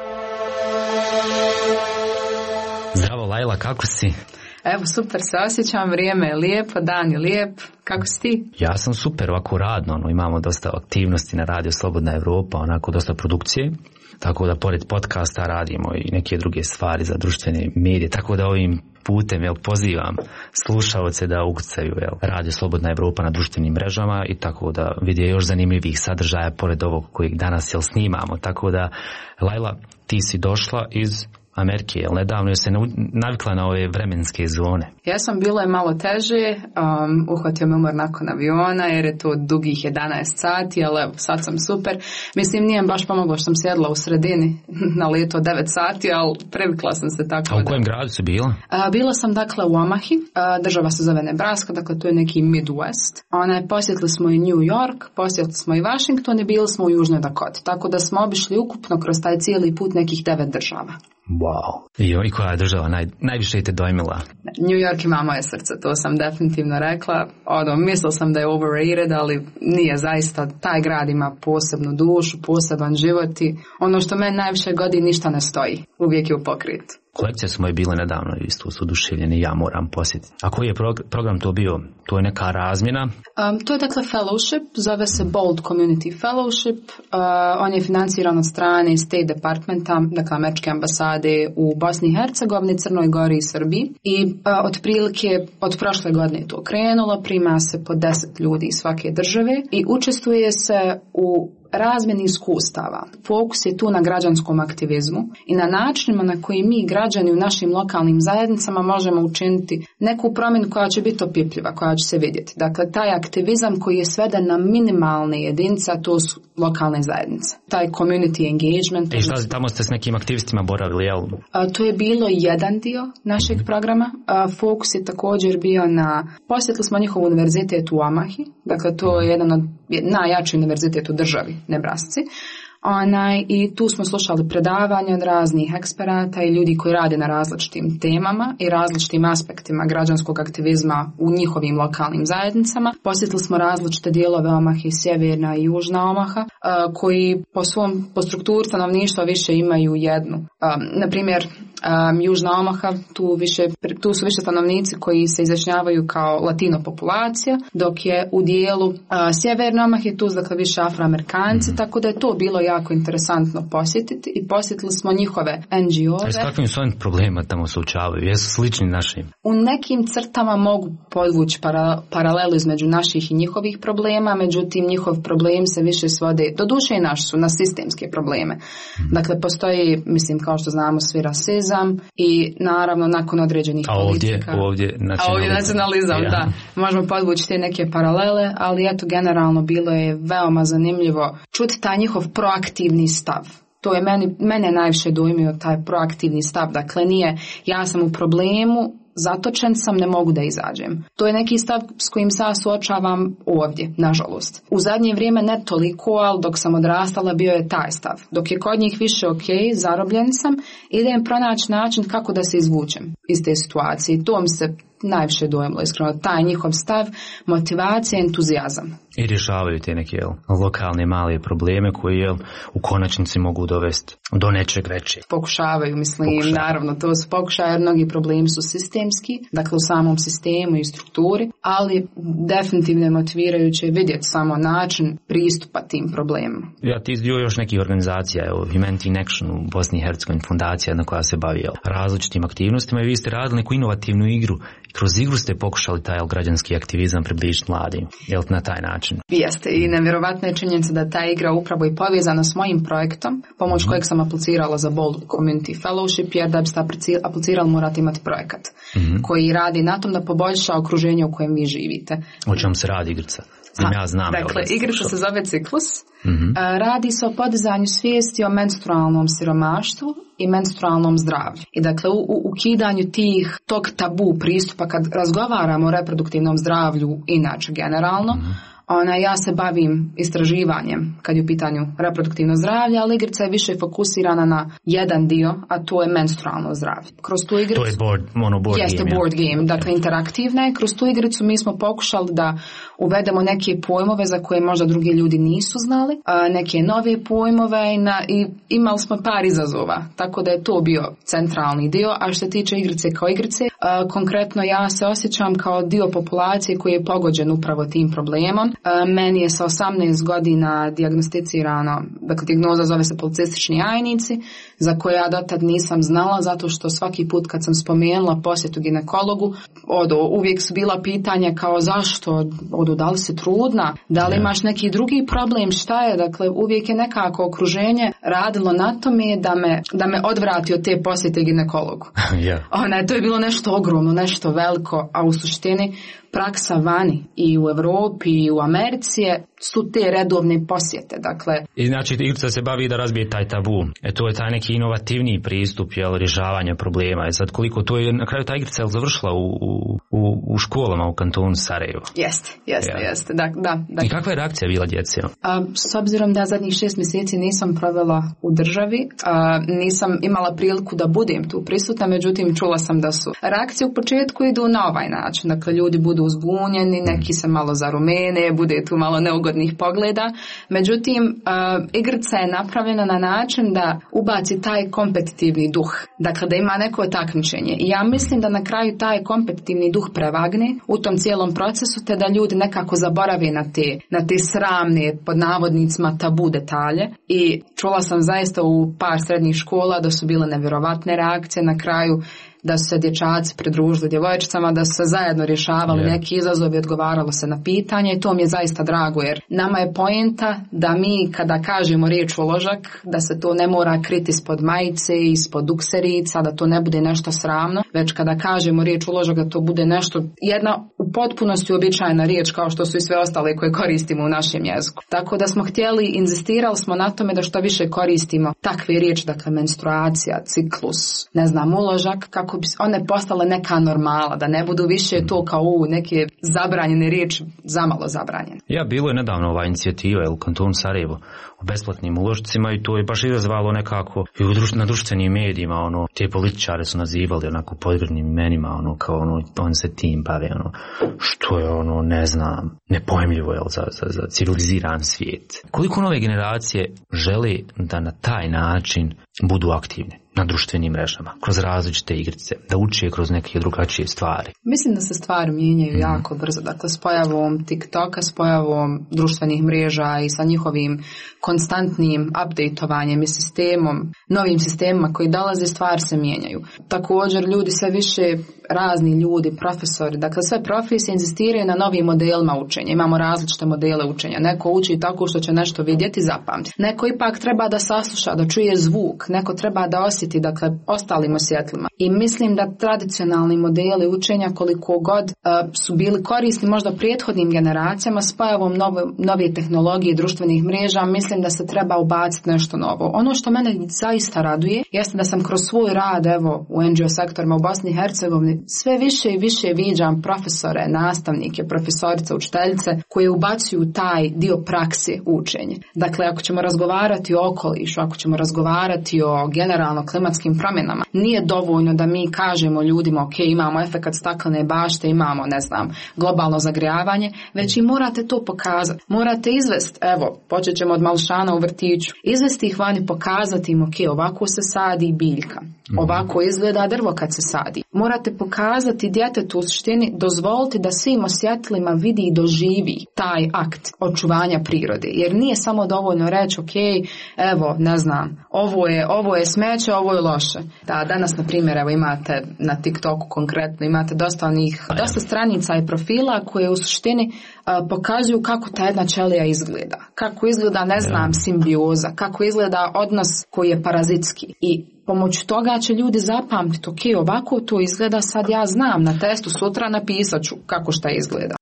Zdravo Lajla, kako si? Evo, super se osjećam, vrijeme je lijepo, dan je lijep. Kako si ti? Ja sam super, ovako radno, ono, imamo dosta aktivnosti na Radio Slobodna Evropa, onako dosta produkcije, tako da pored podcasta radimo i neke druge stvari za društvene medije, tako da ovim putem jel, pozivam slušaoce da ukucaju jel, Radio Slobodna Evropa na društvenim mrežama i tako da vide još zanimljivih sadržaja pored ovog kojeg danas jel, snimamo. Tako da, Lajla, ti si došla iz Amerike, jel nedavno je se navikla na ove vremenske zone. Ja sam bila je malo teže, um, uhvatio me umor nakon aviona jer je to dugih jedanaest sati, ali evo, sad sam super. Mislim, nije baš pomoglo što sam sjedla u sredini na letu od devet sati, ali previkla sam se tako. A u kojem da... gradu si bila? Uh, bila sam dakle u Omahi, uh, država se zove Nebraska, dakle to je neki Midwest. Ona, posjetili smo i New York, posjetili smo i Washington i bili smo u Južnoj Dakoti, tako da smo obišli ukupno kroz taj cijeli put nekih devet država. Wow. I, i koja je država naj, najviše te dojmila? New York ima moje srce, to sam definitivno rekla. Ono, mislila sam da je overrated, ali nije zaista. Taj grad ima posebnu dušu, poseban život i ono što meni najviše godi ništa ne stoji. Uvijek je u pokritu. Kolekcije su moje bile nedavno isto su oduševljene i ja moram posjetiti. A koji je prog- program to bio? To je neka razmjena? Um, to je dakle fellowship, zove se Bold Community Fellowship. Uh, on je financiran od strane State Departmenta, dakle američke ambasade u Bosni i Hercegovini, Crnoj Gori i Srbiji. I uh, otprilike od prošle godine je to krenulo, prima se po deset ljudi iz svake države i učestvuje se u razmjeni iskustava. Fokus je tu na građanskom aktivizmu i na načinima na koji mi građani u našim lokalnim zajednicama možemo učiniti neku promjenu koja će biti opipljiva, koja će se vidjeti. Dakle, taj aktivizam koji je sveden na minimalne jedinice, a to su lokalne zajednice. Taj community engagement. I šta, tamo ste s nekim aktivistima boravili, jel? A, to je bilo jedan dio našeg mm-hmm. programa. A, fokus je također bio na, posjetili smo njihov univerzitet u Omahi, dakle to je jedan od najjači univerzitet u državi, Nebrasci. Onaj, i tu smo slušali predavanja od raznih eksperata i ljudi koji rade na različitim temama i različitim aspektima građanskog aktivizma u njihovim lokalnim zajednicama. Posjetili smo različite dijelove Omahe, sjeverna i južna Omaha, koji po svom, po strukturi stanovništva više imaju jednu. Na primjer, Um, Južna Omaha, tu, više, tu su više stanovnici koji se izjašnjavaju kao latino populacija, dok je u dijelu uh, Sjeverne Omahe tu dakle više Afroamerikanci, mm. tako da je to bilo jako interesantno posjetiti i posjetili smo njihove en ge o-ve. S kakvim su oni problema tamo suočavaju? Jesu slični našim? U nekim crtama mogu podvući para, paralelu između naših i njihovih problema, međutim njihov problem se više svode, do duše i naš su, na sistemske probleme. Mm. Dakle, postoji, mislim, kao što znamo, svi rasizam i naravno nakon određenih a ovdje, politika. Ovdje nacionalizam. A ovdje nacionalizam, ja. Da. Možemo podvući te neke paralele, ali eto, generalno bilo je veoma zanimljivo čuti taj njihov proaktivni stav. To je meni, mene najviše dojmio taj proaktivni stav. Dakle, nije ja sam u problemu, zatočen sam, ne mogu da izađem. To je neki stav s kojim se ja suočavam ovdje, nažalost. U zadnje vrijeme ne toliko, ali dok sam odrastala bio je taj stav. Dok je kod njih više ok, zarobljen sam, idem pronaći način kako da se izvučem iz te situacije. To mi se najviše dojmilo, iskreno, taj njihov stav, motivacija, entuzijazam. I rješavaju te neke jel, lokalne male probleme koji jel, u konačnici mogu dovesti do nečeg većeg. Pokušavaju, mislim, Pokušavaju. Naravno, to su pokušaje, jer mnogi problemi su sistemski, dakle u samom sistemu i strukturi, ali definitivno je motivirajuće vidjeti samo način pristupa tim problemima. Ja ti dio još nekih organizacija, evo, Humanity in Action u Bosni i Hercegovini, fundacija na koja se bavi jel, različitim aktivnostima i vi ste radili neku inovativnu igru. Kroz igru ste pokušali taj građanski aktivizam približiti mladim, jel na taj način? Jeste, i nevjerovatna je činjenica da ta igra upravo i povezana s mojim projektom, pomoć mm-hmm. kojeg sam aplicirala za Bold Community Fellowship, jer da biste aplicirali morate imati projekat mm-hmm. koji radi na tom da poboljša okruženje u kojem vi živite. O čemu se radi igrica? Znam, ja znam. Dakle, igrica se zove Ciklus. Mm-hmm. Radi se o podizanju svijesti o menstrualnom siromaštvu i menstrualnom zdravlju. I dakle, u, u ukidanju tih, tog tabu pristupa kad razgovaramo o reproduktivnom zdravlju, inače generalno, mm-hmm. Ona, ja se bavim istraživanjem kad je u pitanju reproduktivno zdravlje, ali igrica je više fokusirana na jedan dio, a to je menstrualno zdravlje. Kroz tu igricu... To je board, ono board jeste game. board game, dakle interaktivna je. Kroz tu igricu mi smo pokušali da uvedemo neke pojmove za koje možda drugi ljudi nisu znali, a neke nove pojmove i, na, i imali smo par izazova, tako da je to bio centralni dio. A što se tiče igrice kao igrice, a, konkretno ja se osjećam kao dio populacije koji je pogođen upravo tim problemom. Meni je sa osamnaest godina dijagnosticirano, dakle dijagnoza zove se policistični jajnici, za koje ja dotad nisam znala, zato što svaki put kad sam spomenula posjetu ginekologu, odo, uvijek su bila pitanja kao zašto, odo, da li si trudna, da li imaš neki drugi problem, šta je, dakle uvijek je nekako okruženje radilo na tome da me, da me odvrati od te posjete ginekologu. Yeah. Ona, to je bilo nešto ogromno, nešto veliko, a u suštini praksa vani i u Europi i u Americi su te redovne posjete. Dakle, i znači igrica se bavi da razbije taj tabu. E to je taj neki inovativniji pristup, jel, rješavanja problema. E sad koliko to je na kraju ta igrica završila u, u, u školama u kantonu Sarajevo. Jeste, jeste, ja. jeste. Da, da, da. I kakva je reakcija bila djece? A, s obzirom da zadnjih šest mjeseci nisam provela u državi, a, nisam imala priliku da budem tu prisutna, međutim čula sam da su reakcije u početku idu na ovaj način. Dakle, ljudi budu uzbunjeni, neki se malo zarumene, bude tu malo neugodnih pogleda. Međutim, uh, igrica je napravljena na način da ubaci taj kompetitivni duh. Dakle, da ima neko takmičenje. I ja mislim da na kraju taj kompetitivni duh prevagne u tom cijelom procesu, te da ljudi nekako zaborave na te, na te sramne, pod navodnicima, tabu detalje. I čula sam zaista u par srednjih škola da su bile nevjerovatne reakcije na kraju. da su se dječaci pridružili djevojčicama, da su se zajedno rješavali yeah. neki izazovi, odgovaralo se na pitanje i to mi je zaista drago, jer nama je poenta da mi kada kažemo riječ uložak, da se to ne mora kriti ispod majice, ispod dukserica, da to ne bude nešto sramno, već kada kažemo riječ uložak da to bude nešto, jedna u potpunosti uobičajena riječ kao što su i sve ostale koje koristimo u našem jeziku. Tako da smo htjeli, inzistirali smo na tome da što više koristimo takve riječi, dakle menstruacija, ciklus, ne znam, uložak, kako bi one postale neka normala, da ne budu više to kao u neke zabranjene riječi, zamalo zabranjene. Ja, bilo je nedavno ova inicijativa u kantonu Sarajevo o besplatnim uložcima i to je baš izazvalo nekako i u društv, na društvenim medijima, ono, te političare su nazivali onako podgrdnim imenima, ono, kao ono, on se tim bave, ono, što je ono, ne znam, nepojmljivo je za, za, za civiliziran svijet. Koliko nove generacije žele da na taj način budu aktivne na društvenim mrežama, kroz različite igrice, da uče kroz neke drugačije stvari? Mislim da se stvari mijenjaju mm. jako brzo. Dakle, s pojavom TikToka, s pojavom društvenih mreža i sa njihovim konstantnim updateovanjem i sistemom, novim sistemima koji dolaze, stvari se mijenjaju. Također, ljudi sve više, razni ljudi, profesori, dakle sve profesije inzistiraju na novim modelima učenja. Imamo različite modele učenja. Neko uči tako što će nešto vidjeti, zapamti. Neko ipak treba da sasluša, da čuje zvuk. Neko treba da osjeti, dakle, ostalim osjetlima. I mislim da tradicionalni modeli učenja, koliko god uh, su bili korisni možda prethodnim generacijama, s pojavom nove, nove tehnologije i društvenih mreža, mislim da se treba ubaciti nešto novo. Ono što mene zaista raduje jeste da sam kroz svoj rad, evo, u en dži o sektorima u Bosni i Hercegovini, sve više i više viđam profesore, nastavnike, profesorice, učiteljice koje ubacuju taj dio prakse učenja. Dakle, ako ćemo razgovarati o okolišu, ako ćemo razgovarati o generalno klimatskim promjenama, nije dovoljno da mi kažemo ljudima, ok, imamo efekat staklene bašte, imamo, ne znam, globalno zagrijavanje, već i morate to pokazati. Morate izvesti, evo, počet ćemo od malušana u vrtiću, izvesti ih vani, pokazati im, ok, ovako se sadi biljka, ovako izgleda drvo kad se sadi. Morate pokazati djetetu u suštini, dozvoliti da svim osjetlima vidi i doživi taj akt očuvanja prirode. Jer nije samo dovoljno reći, ok, evo, ne znam, ovo je, ovo je smeće, ovo je loše. Da, danas, na primjer, evo imate na TikToku konkretno, imate dosta onih, dosta stranica i profila koje u suštini uh, pokazuju kako ta jedna ćelija izgleda. Kako izgleda, ne znam, simbioza, kako izgleda odnos koji je parazitski. I pomoću toga će ljudi zapamtiti, ok, ovako to izgleda, sad ja znam, na testu sutra napisat ću kako šta izgleda.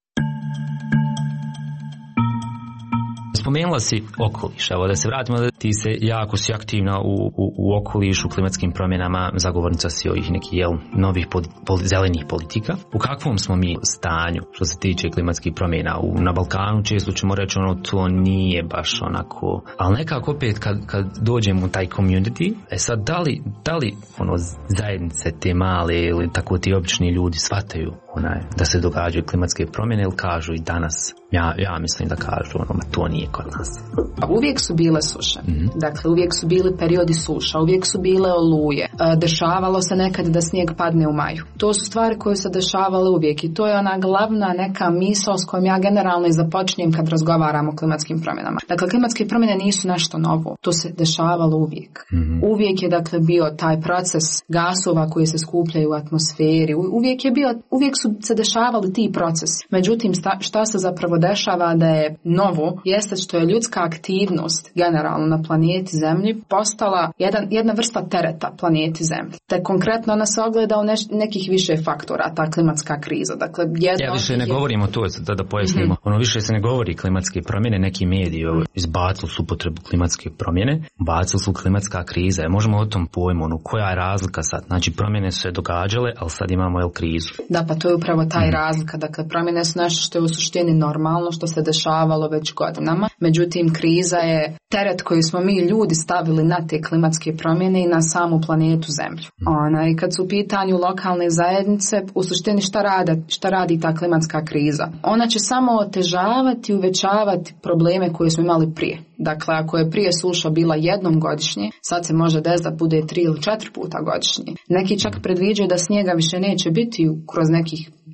Spomenula si okoliš, evo da se vratimo, da ti se jako si aktivna u, u, u okolišu, klimatskim promjenama, zagovornica si ovih nekih jel, novih poli, poli, zelenih politika. U kakvom smo mi stanju što se tiče klimatskih promjena? U, na Balkanu često ćemo reći ono, to nije baš onako, ali nekako opet kad, kad dođemo u taj community, e sad da li, da li ono, zajednice te male ili tako ti obični ljudi shvataju onaj, da se događaju klimatske promjene ili kažu i danas? Ja, ja mislim da kažu ono, to nije kod nas. Uvijek su bile suše. Mm-hmm. Dakle, uvijek su bili periodi suša, uvijek su bile oluje. Dešavalo se nekad da snijeg padne u maju. To su stvari koje se dešavale uvijek i to je ona glavna neka misao s kojom ja generalno i započinjem kad razgovaram o klimatskim promjenama. Dakle, klimatske promjene nisu nešto novo. To se dešavalo uvijek. Mm-hmm. Uvijek je, dakle, bio taj proces gasova koji se skupljaju u atmosferi. Uvijek je bio, uvijek su se dešavali ti procesi. Međutim, sta, šta se zapravo dešava da je novo, jeste što je ljudska aktivnost generalno na planeti Zemlji postala jedan, jedna vrsta tereta planeti Zemlji. Te konkretno ona se ogleda u neš, nekih više faktora, ta klimatska kriza. Dakle, jedno ja više ne je... govorimo to, da, da pojasnimo. Mm-hmm. Ono više se ne govori klimatske promjene, neki mediji izbacili su upotrebu klimatske promjene, bacili su klimatska kriza. E, možemo o tom pojmu, ono, koja je razlika sad? Znači, promjene su se događale, ali sad imamo jel, krizu. Da, pa to je upravo taj mm-hmm. razlika. Dakle, promjene su nešto što je u suštini normalno, što se dešavalo već godinama. Međutim, kriza je teret koji smo mi ljudi stavili na te klimatske promjene i na samu planetu Zemlju. Ona, i kad su u pitanju lokalne zajednice, u suštini šta, rade, šta radi ta klimatska kriza? Ona će samo otežavati i uvećavati probleme koje smo imali prije. Dakle, ako je prije suša bila jednom godišnje, sad se može desiti da bude tri ili četiri puta godišnje. Neki čak predviđaju da snijega više neće biti kroz nekih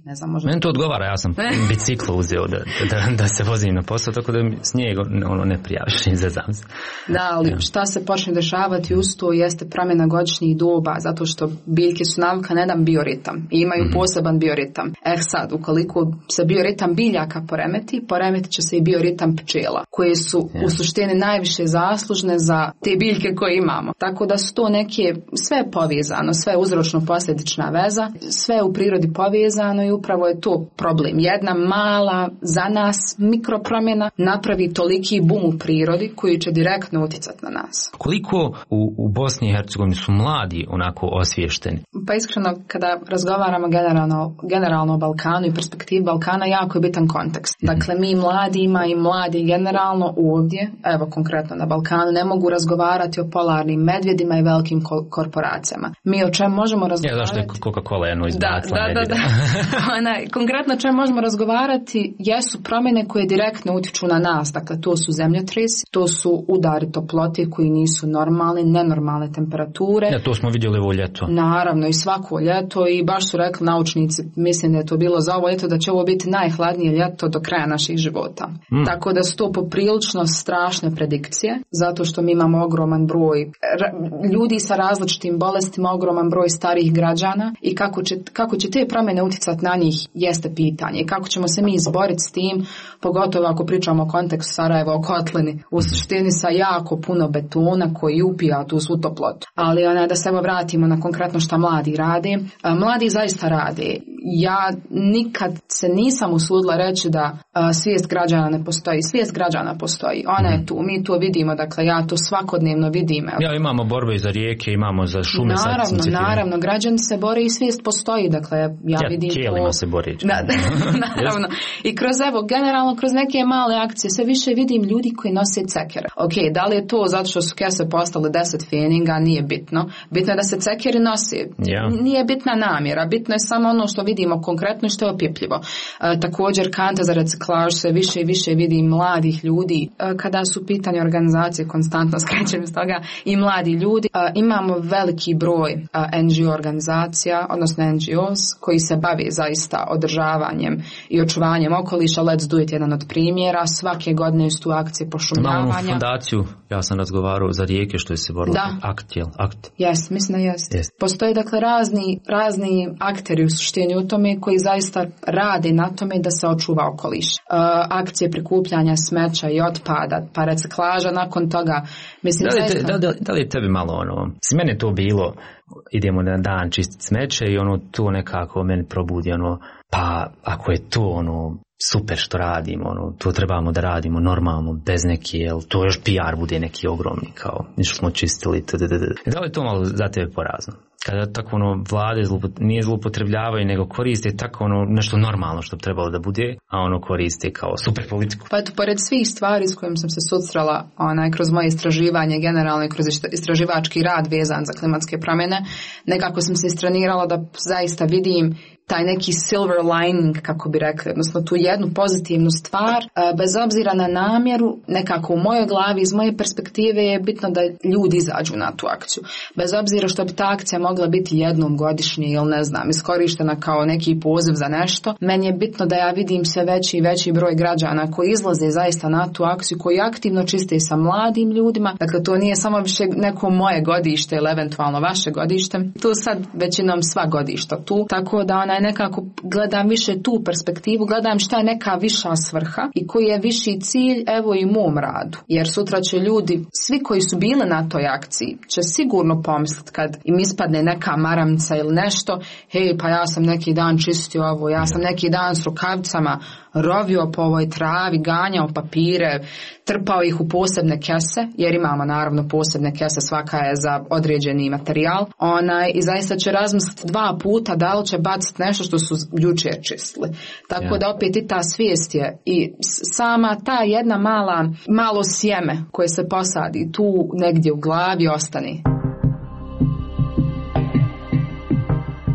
ne znam, možda... Meni to odgovara, ja sam biciklo uzeo da, da, da se vozim na posao, tako da mi snijeg ono, ne prijaviš, ne zezam se. Da, ali ja. Šta se počne dešavati uz to jeste promjena godišnjih doba, zato što biljke su navika na jedan bioritam i imaju mm-hmm. poseban bioritam. Eh sad, ukoliko se bioritam biljaka poremeti, poremetit će se i bioritam pčela, koje su ja. u suštini najviše zaslužne za te biljke koje imamo. Tako da su to neke, sve je povezano, sve je uzročno-posljedična veza, sve je u prirodi povezano i upravo je to problem. Jedna mala, za nas, mikropromjena napravi toliki bum u prirodi koji će direktno utjecati na nas. Koliko u, u Bosni i Hercegovini su mladi onako osviješteni? Pa iskreno, kada razgovaramo generalno, generalno o Balkanu i perspektivi Balkana, jako je bitan kontekst. Dakle, mi mladima i mladi generalno ovdje, evo konkretno na Balkanu, ne mogu razgovarati o polarnim medvjedima i velikim ko- korporacijama. Mi o čem možemo razgovarati... Ja, zašto je Coca-Cola jedno izbacila da, da, da, da. Ona, konkretno o čem možemo razgovarati jesu promjene koje direktno utječu na nas. Dakle, to su zemljotresi, to su udari toplote koji nisu normalne, nenormalne temperature. Ja, to smo vidjeli ovo ljeto. Naravno, i svako ljeto, i baš su rekli naučnici, mislim da je to bilo za ovo ljeto, da će ovo biti najhladnije ljeto do kraja naših života. Mm. Tako da su to poprilično strašne predikcije, zato što mi imamo ogroman broj ljudi sa različitim bolestima, ogroman broj starih građana i kako će, kako će te promjene utjecati na njih jeste pitanje. I kako ćemo se mi izboriti s tim, pogotovo ako pričamo o kontekstu Sarajeva, o kotlini, u suštini sa jako puno betona koji upija tu svu toplotu. Ali ona, da se evo vratimo na konkretno šta mladi rade. Mladi zaista rade. Ja nikad se nisam usudila reći da a, svijest građana ne postoji. Svijest građana postoji. Ona je tu. Mi to vidimo. Dakle, ja to svakodnevno vidim. Ja, imamo borbe za rijeke, imamo za šume. Naravno, sad, naravno. Građani se bore i svijest postoji. Dakle, ja, ja vidim tijelima to... se bori. Da, naravno. I kroz, evo, generalno, kroz neke male akcije sve više vidim ljudi koji nose cekere. Ok, da li je to zato što su kese postale deset feninga? Nije bitno. Bitno je da se cekeri nose. Ja. Nije bitna namjera. Bitno je samo ono što vidimo konkretno i što je opipljivo. E, također kante za reciklažu se više i više vidi mladih ljudi. E, kada su pitanje organizacije, konstantno skrećem iz toga, i mladi ljudi. E, imamo veliki broj e, en dži o organizacija, odnosno en dži os, koji se bave zaista održavanjem i očuvanjem okoliša. Let's do it, jedan od primjera. Svake godine su tu akcije pošumljavanja. Imamo fondaciju, ja sam razgovarao za rijeke što je se borilo. Da. Akt, jel? Akt. Jes, mislim da jest. Yes. Postoje dakle razni, razni akteri u suštini u tome koji zaista rade na tome da se očuva okoliš. Uh, akcije prikupljanja smeća i otpada, pa reciklaža nakon toga. Mislim, da, li te, zaista... da, li, da li je tebi malo ono, s mene to bilo, idemo na dan čistiti smeće i ono to nekako meni probudi ono, pa ako je to ono super što radimo, ono, to trebamo da radimo normalno, bez neke, jel, to još P R bude neki ogromni, kao, ništa smo čistili, tdd. Da li je to malo za tebe porazno? Kada tako ono vlade zlupot, nije zloupotrebljavaju, nego koriste tako ono nešto normalno što bi trebalo da bude, a ono koriste kao super politiku. Pa eto, pored svih stvari s kojim sam se susrela onaj, kroz moje istraživanje, generalno i kroz istraživački rad vezan za klimatske promjene, nekako sam se istrenirala da zaista vidim taj neki silver lining, kako bi rekli, odnosno tu jednu pozitivnu stvar, bez obzira na namjeru, nekako u mojoj glavi, iz moje perspektive je bitno da ljudi izađu na tu akciju. Bez obzira što bi ta akcija mogla biti jednom godišnje ili ne znam, iskorištena kao neki poziv za nešto, meni je bitno da ja vidim sve veći i veći broj građana koji izlaze zaista na tu akciju, koji aktivno čiste sa mladim ljudima. Dakle, to nije samo više neko moje godište ili eventualno vaše godište. Tu sad većinom sva godišta tu, tako da ona nekako gledam više tu perspektivu, gledam šta je neka viša svrha i koji je viši cilj, evo i u mom radu. Jer sutra će ljudi, svi koji su bili na toj akciji, će sigurno pomisliti kad im ispadne neka maramca ili nešto, hej, pa ja sam neki dan čistio ovo, ja sam neki dan s rukavicama rovio po ovoj travi, ganjao papire, trpao ih u posebne kese, jer imamo naravno posebne kese, svaka je za određeni materijal. Onaj, i zaista će razmisliti dva puta da li će baciti nešto što su jučer čistili. Tako yeah. da opet i ta svijest je i sama ta jedna mala, malo sjeme koje se posadi tu negdje u glavi ostane.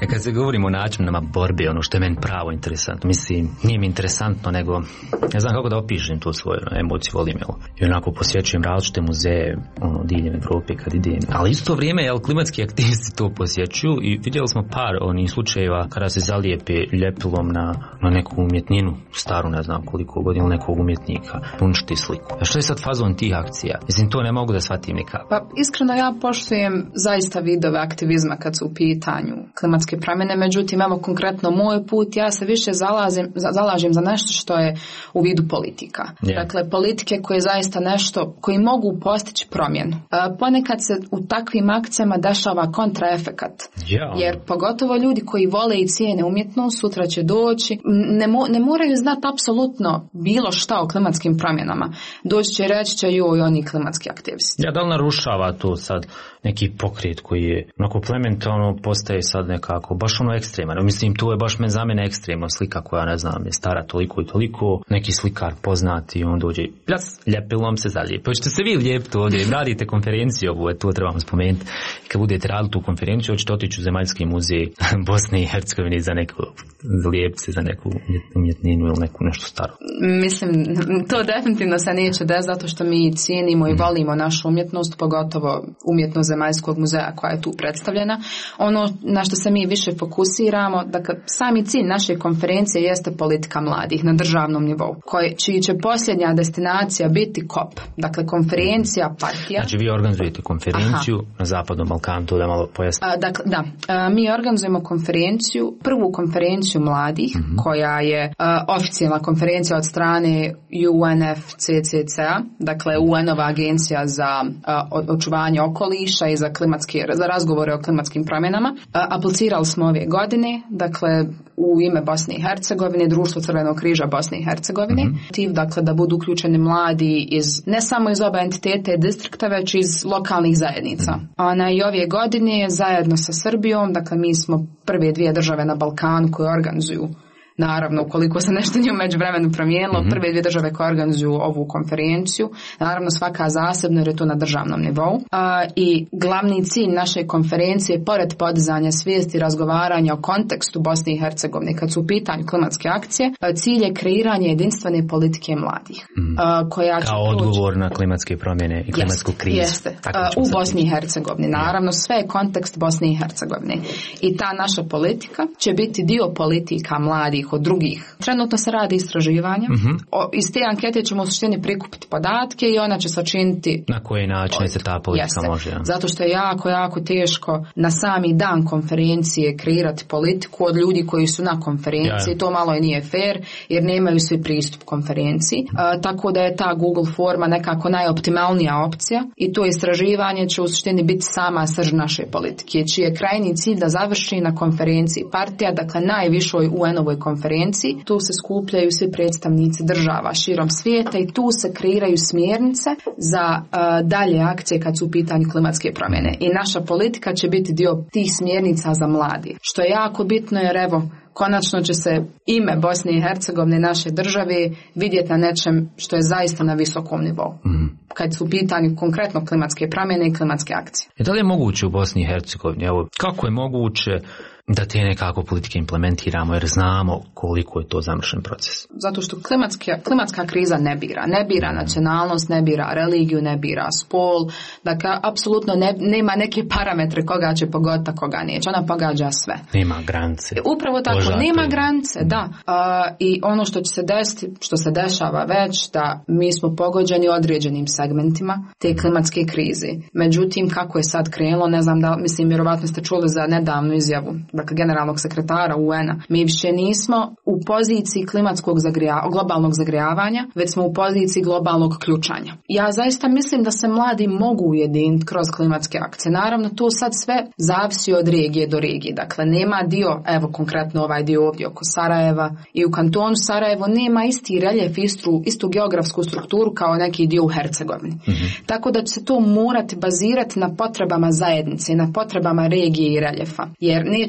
kad se govorimo o načinama borbe, ono što je meni pravo interesantno, mislim, nije mi interesantno, nego ne znam kako da opišem tu svoju emociju, volim, jel? I onako posjećujem različite muzeje, ono, diljem Evrope kad idem. Ali isto vrijeme, jel, klimatski aktivisti to posjećuju i vidjeli smo par onih slučajeva kada se zalijepe ljepilom na, na neku umjetninu, staru, ne znam koliko godina, nekog umjetnika, uništi sliku. A što je sad fazon tih akcija? Mislim, to ne mogu da shvatim nikako. Pa iskreno ja poštujem zaista vidove aktivizma kad su u pitanju klimatske promjene, međutim, evo konkretno moj put, ja se više zalazim, zalažem za nešto što je u vidu politika. Yeah. Dakle, politike koje zaista nešto, koji mogu postići promjenu. E, ponekad se u takvim akcijama dešava kontraefekat. Yeah. Jer pogotovo ljudi koji vole i cijene umjetnost, sutra će doći, ne, mo, ne moraju znati apsolutno bilo šta o klimatskim promjenama. Doći će i reći će joj, oni klimatski aktivisti. Ja, da li narušava to sad neki pokret koji je onako plementalno postaje sad nekako baš ono ekstreman. Mislim, to je baš men za mene ekstremno slika koja, ne znam, je stara toliko i toliko, neki slikar poznati i on dođe plas, ljepilom se zalijepi. Hoćete se vi lijepiti ovdje, radite konferenciju ovu, to trebamo spomenuti. Kad budete radili tu konferenciju, hoćete otići u Zemaljski muzej Bosne i Hercegovine za neku lijepce, za neku umjetninu ili neku nešto staro. Mislim, to definitivno se neće desiti zato što mi cijenimo i volimo našu umjetnost, pogotovo umjetnost Zemaljskog muzeja koja je tu predstavljena. Ono na što se mi više fokusiramo, dakle, sami cilj naše konferencije jeste politika mladih na državnom nivou, koji, čiji će posljednja destinacija biti kop. Dakle, konferencija, partija. Znači, vi organizujete konferenciju Aha. na Zapadnom Balkanu, to da malo pojasniti. Dakle, da. A, mi organizujemo konferenciju, prvu konferenciju mladih, mm-hmm. koja je a, oficijalna konferencija od strane U N F C C C a, dakle, U N-ova agencija za a, očuvanje okoliša i za klimatske, za razgovore o klimatskim promjenama. A, aplicirali smo ove godine, dakle, u ime Bosne i Hercegovine, Društvo Crvenog križa Bosne i Hercegovine, mm-hmm. dakle, da budu uključeni mladi iz, ne samo iz oba entiteta i distrikta, već iz lokalnih zajednica. Mm-hmm. Ona i ove godine zajedno sa Srbijom, dakle, mi smo prve dvije države na Balkanu koje organizuju, naravno, ukoliko se nešto nije u međuvremenu promijenilo, mm-hmm. prve dvije države koje organizuju ovu konferenciju, naravno svaka zasebno jer je to na državnom nivou. A, I glavni cilj naše konferencije, pored podizanja svijesti i razgovaranja o kontekstu Bosne i Hercegovine, kad su u pitanju klimatske akcije, cilj je kreiranje jedinstvene politike mladih. Mm-hmm. A, koja Kao odgovor na klimatske promjene i klimatsku krizu. Jeste, u Bosni i Hercegovini. Naravno, sve je kontekst Bosne i Hercegovine. I ta naša politika će biti dio politika mladih od drugih. Trenutno se radi istraživanja. Mm-hmm. O, iz te ankete ćemo u suštini prikupiti podatke i ona će sačiniti na koji način politiku. Se ta politika Jeste. Može. Ja. Zato što je jako, jako teško na sami dan konferencije kreirati politiku od ljudi koji su na konferenciji. Ja, ja. To malo i nije fair jer nemaju svi pristup konferenciji. A, tako da je ta Google forma nekako najoptimalnija opcija i to istraživanje će u suštini biti sama srž naše politike, čiji je krajnji cilj da završi na konferenciji partija, dakle najvišoj U N-ovoj konferenciji. Tu se skupljaju svi predstavnici država širom svijeta i tu se kreiraju smjernice za uh, dalje akcije kad su u pitanju klimatske promjene. I naša politika će biti dio tih smjernica za mladi. Što je jako bitno jer evo, konačno će se ime Bosne i Hercegovine, naše države, vidjeti na nečem što je zaista na visokom nivou. Mm. Kad su u pitanju konkretno klimatske promjene i klimatske akcije. E da li je moguće u Bosni i Hercegovini? Evo, kako je moguće da te nekako politike implementiramo jer znamo koliko je to zamršen proces? Zato što klimatska, klimatska kriza ne bira. Ne bira nacionalnost, ne bira religiju, ne bira spol. Dakle, apsolutno ne, nema neke parametre koga će pogoditi, koga neće. Ona pogađa sve. Nema granice. Upravo tako, Božate. Nema granice, da. Uh, I ono što će se desiti, što se dešava već, da mi smo pogođeni određenim segmentima te klimatske krize. Međutim, kako je sad krenulo, ne znam da, mislim, vjerovatno ste čuli za nedavnu izjavu, dakle, generalnog sekretara U N-a. Mi više nismo u poziciji klimatskog zagrija, globalnog zagrijavanja, već smo u poziciji globalnog ključanja. Ja zaista mislim da se mladi mogu ujediniti kroz klimatske akcije. Naravno, to sad sve zavisi od regije do regije. Dakle, nema dio, evo konkretno ovaj dio ovdje oko Sarajeva i u kantonu Sarajevo nema isti reljef, istu, istu geografsku strukturu kao neki dio u Hercegovini. Mm-hmm. Tako da će se to morati bazirati na potrebama zajednice, na potrebama regije i reljefa. Jer nećemo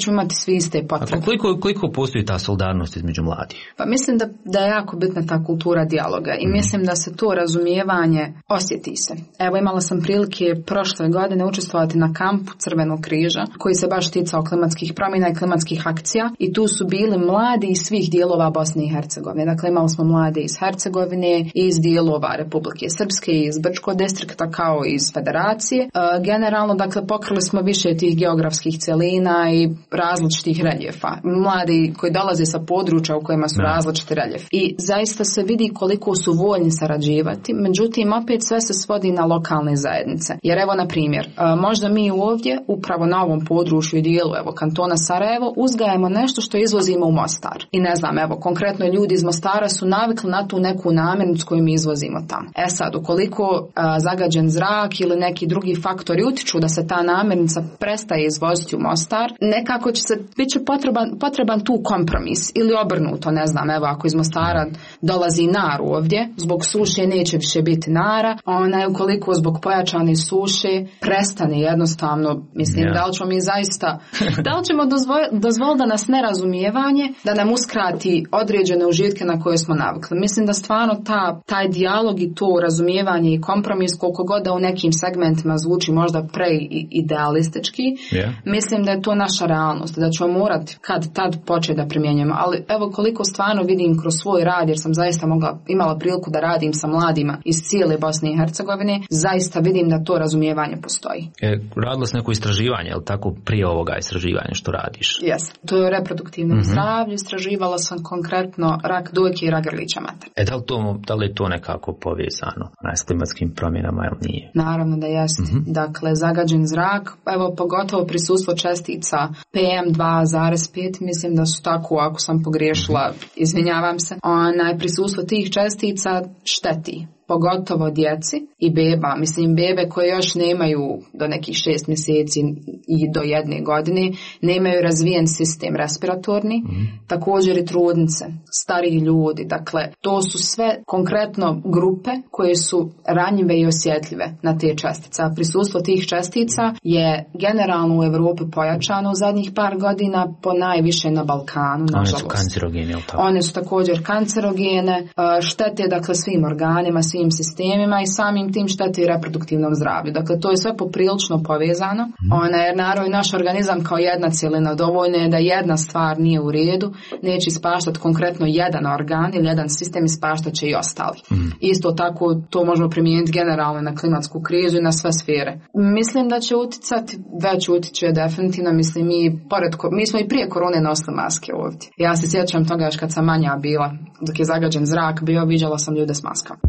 nećemo imati svi iste potrebe. A koliko, koliko postoji ta solidarnost između mladih? Pa mislim da, da je jako bitna ta kultura dijaloga i mm. mislim da se to razumijevanje osjeti se. Evo, imala sam prilike prošle godine učestvovati na kampu Crvenog križa koji se baš ticao klimatskih promjena i klimatskih akcija i tu su bili mladi iz svih dijelova Bosne i Hercegovine. Dakle, imali smo mlade iz Hercegovine, iz dijelova Republike Srpske, iz Brčkog distrikta kao i iz Federacije. E, generalno, dakle, pokrili smo više tih geografskih celina i različitih reljefa. Mladi koji dolaze sa područja u kojima su ne. različiti reljefi. I zaista se vidi koliko su voljni sarađivati, međutim, opet sve se svodi na lokalne zajednice. Jer evo, na primjer, e, možda mi ovdje, upravo na ovom području i dijelu, evo, kantona Sarajevo, uzgajamo nešto što izvozimo u Mostar. I ne znam, evo, konkretno ljudi iz Mostara su navikli na tu neku namirnicu koju mi izvozimo tamo. E sad, ukoliko a, zagađen zrak ili neki drugi faktori utiču da se ta namirnica prestaje izvoziti u Mostar, nekako će se, bit će potreban, potreban tu kompromis ili obrnuto, ne znam, evo, ako iz Mostara dolazi nar ovdje, zbog suše neće više biti nara, ona je ukoliko zbog pojačane suše prestane jednostavno, mislim, yeah. da li ćemo mi zaista, da li ćemo dozvoliti dozvol da nas nerazumijevanje, da nam uskrati određene užitke na koje smo navikli. Mislim da stvarno ta, taj dijalog i to razumijevanje i kompromis, koliko god da u nekim segmentima zvuči možda preidealistički, yeah. mislim da je to naša realnost, da ćemo morati kad tad početi da primjenjujemo. Ali evo koliko stvarno vidim kroz svoj rad, jer sam zaista mogla, imala priliku da radim sa mladima iz cijele Bosne i Hercegovine, zaista vidim da to razumijevanje postoji. E, radilo se neko istraživanje, je li tako, prije ovoga istraživanja što radiš? Jes, to je reproduktivno mm-hmm. zdravlje, istraživala sam konkretno rak dojke i rak grlića matere. E, da li, to, da li je to nekako povezano s klimatskim promjenama ili nije? Naravno da jeste. Mm-hmm. Dakle, zagađen zrak, evo pogotovo prisustvo čestica P M dva zarez pet, mislim da su tako, ako sam pogriješila, mm-hmm. izvinjavam se, onaj prisustvo tih čestica šteti. Pogotovo djeci i beba, mislim bebe koje još nemaju do nekih šest mjeseci i do jedne godine, nemaju razvijen sistem respiratorni, mm. također i trudnice, stariji ljudi, dakle to su sve konkretno grupe koje su ranjive i osjetljive na te čestice. A prisustvo tih čestica je generalno u Europi pojačano u zadnjih par godina, po najviše na Balkanu, nažalost. One su kancerogene, ili tako? One su također kancerogene, štete dakle svim organima, svim sistemima i samim tim šteti reproduktivnom zdravlju. Dakle, to je sve poprilično povezano. Mm. Ona, jer naravno naš organizam kao jedna cjelina, dovoljno je da jedna stvar nije u redu, neće ispaštati konkretno jedan organ ili jedan sistem, ispaštat će i ostali. Mm. Isto tako to možemo primijeniti generalno na klimatsku krizu i na sve sfere. Mislim da će uticati, već utiče definitivno, mislim mi, pored, mi smo i prije korone nosili maske ovdje. Ja se sjećam toga još kad sam manja bila, dok je zagađen zrak bio, viđala sam ljude s maskama.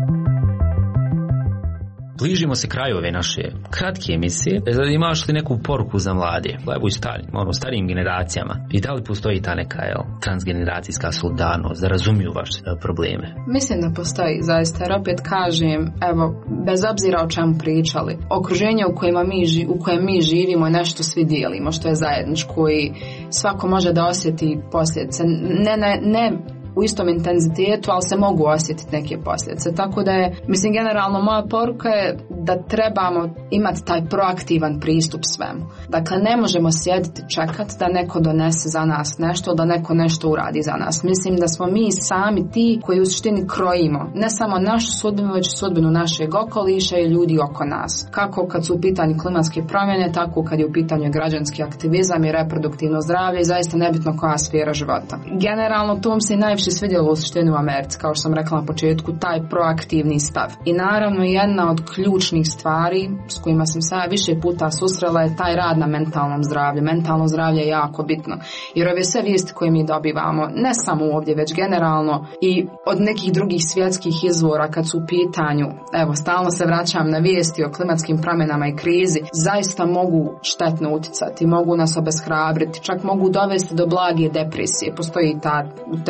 Bližimo se kraju ove naše kratke emisije. Imaš li neku poruku za mlade? Evo i starim, ono, starijim generacijama. I da li postoji ta neka jel, transgeneracijska solidarnost da razumiju vaše probleme? Mislim da postoji, zaista. Jer opet kažem, evo, bez obzira o čemu pričali, okruženje u kojem mi, u kojem mi živimo nešto svi dijelimo, što je zajedničko i svako može da osjeti posljedice. Ne, ne, ne u istom intenzitetu, ali se mogu osjetiti neke posljedice. Tako da je, mislim, generalno moja poruka je da trebamo imati taj proaktivan pristup svemu. Dakle, ne možemo sjediti čekati da neko donese za nas nešto, da neko nešto uradi za nas. Mislim da smo mi sami ti koji u suštini krojimo ne samo našu sudbinu, već sudbinu našeg okoliša i ljudi oko nas. Kako kad su u pitanju klimatske promjene, tako kad je u pitanju građanski aktivizam i reproduktivno zdravlje i zaista nebitno koja sfera života. Generalno, tom se najviše svidjelo u suštini u Americi, kao što sam rekla na početku, taj proaktivni stav. I naravno jedna od ključnih stvari s kojima sam se više puta susrela je taj rad na mentalnom zdravlju. Mentalno zdravlje je jako bitno. Jer ove sve vijesti koje mi dobivamo, ne samo ovdje, već generalno i od nekih drugih svjetskih izvora kad su u pitanju, evo, stalno se vraćam na vijesti o klimatskim promjenama i krizi, zaista mogu štetno uticati, mogu nas obeshrabriti, čak mogu dovesti do blage depresije. Postoji ta terminologija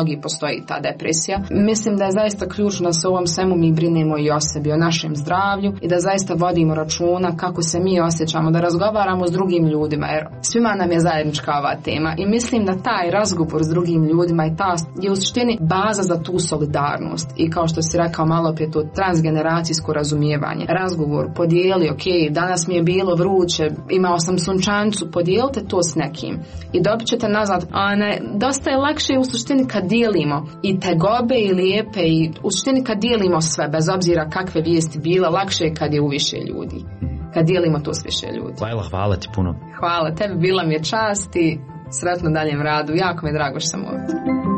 mnogi postoji ta depresija. Mislim da je zaista ključno da se u ovom svemu mi brinemo i o sebi, o našem zdravlju i da zaista vodimo računa kako se mi osjećamo, da razgovaramo s drugim ljudima, jer svima nam je zajednička ova tema i mislim da taj razgovor s drugim ljudima i ta je u suštini baza za tu solidarnost i kao što si rekao malo prije, to transgeneracijsko razumijevanje, razgovor, podijeli, ok, danas mi je bilo vruće, imao sam sunčancu, podijelite to s nekim i dobit ćete nazad. A ne, dosta je lakše u suštini kad dijelimo i tegobe i lijepe i u suštini kad dijelimo sve, bez obzira kakve vijesti bila, lakše je kad je u više ljudi, kad dijelimo to s više ljudi. Lajla, hvala ti puno. Hvala tebi, bila mi je čast i sretno daljem radu, jako mi je drago što sam ovdje.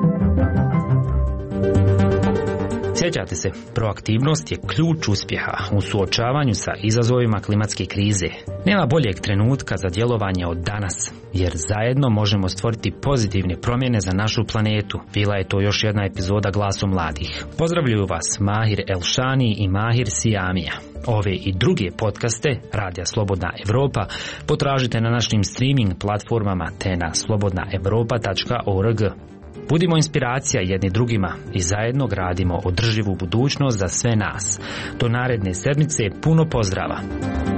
Sjećate se, proaktivnost je ključ uspjeha u suočavanju sa izazovima klimatske krize. Nema boljeg trenutka za djelovanje od danas, jer zajedno možemo stvoriti pozitivne promjene za našu planetu. Bila je to još jedna epizoda Glasu mladih. Pozdravljuju vas Mahir Elšani i Mahir Sijamija. Ove i druge podcaste Radija Slobodna Evropa potražite na našim streaming platformama te na slobodna evropa tačka org. Budimo inspiracija jedni drugima i zajedno gradimo održivu budućnost za sve nas. Do naredne sedmice puno pozdrava.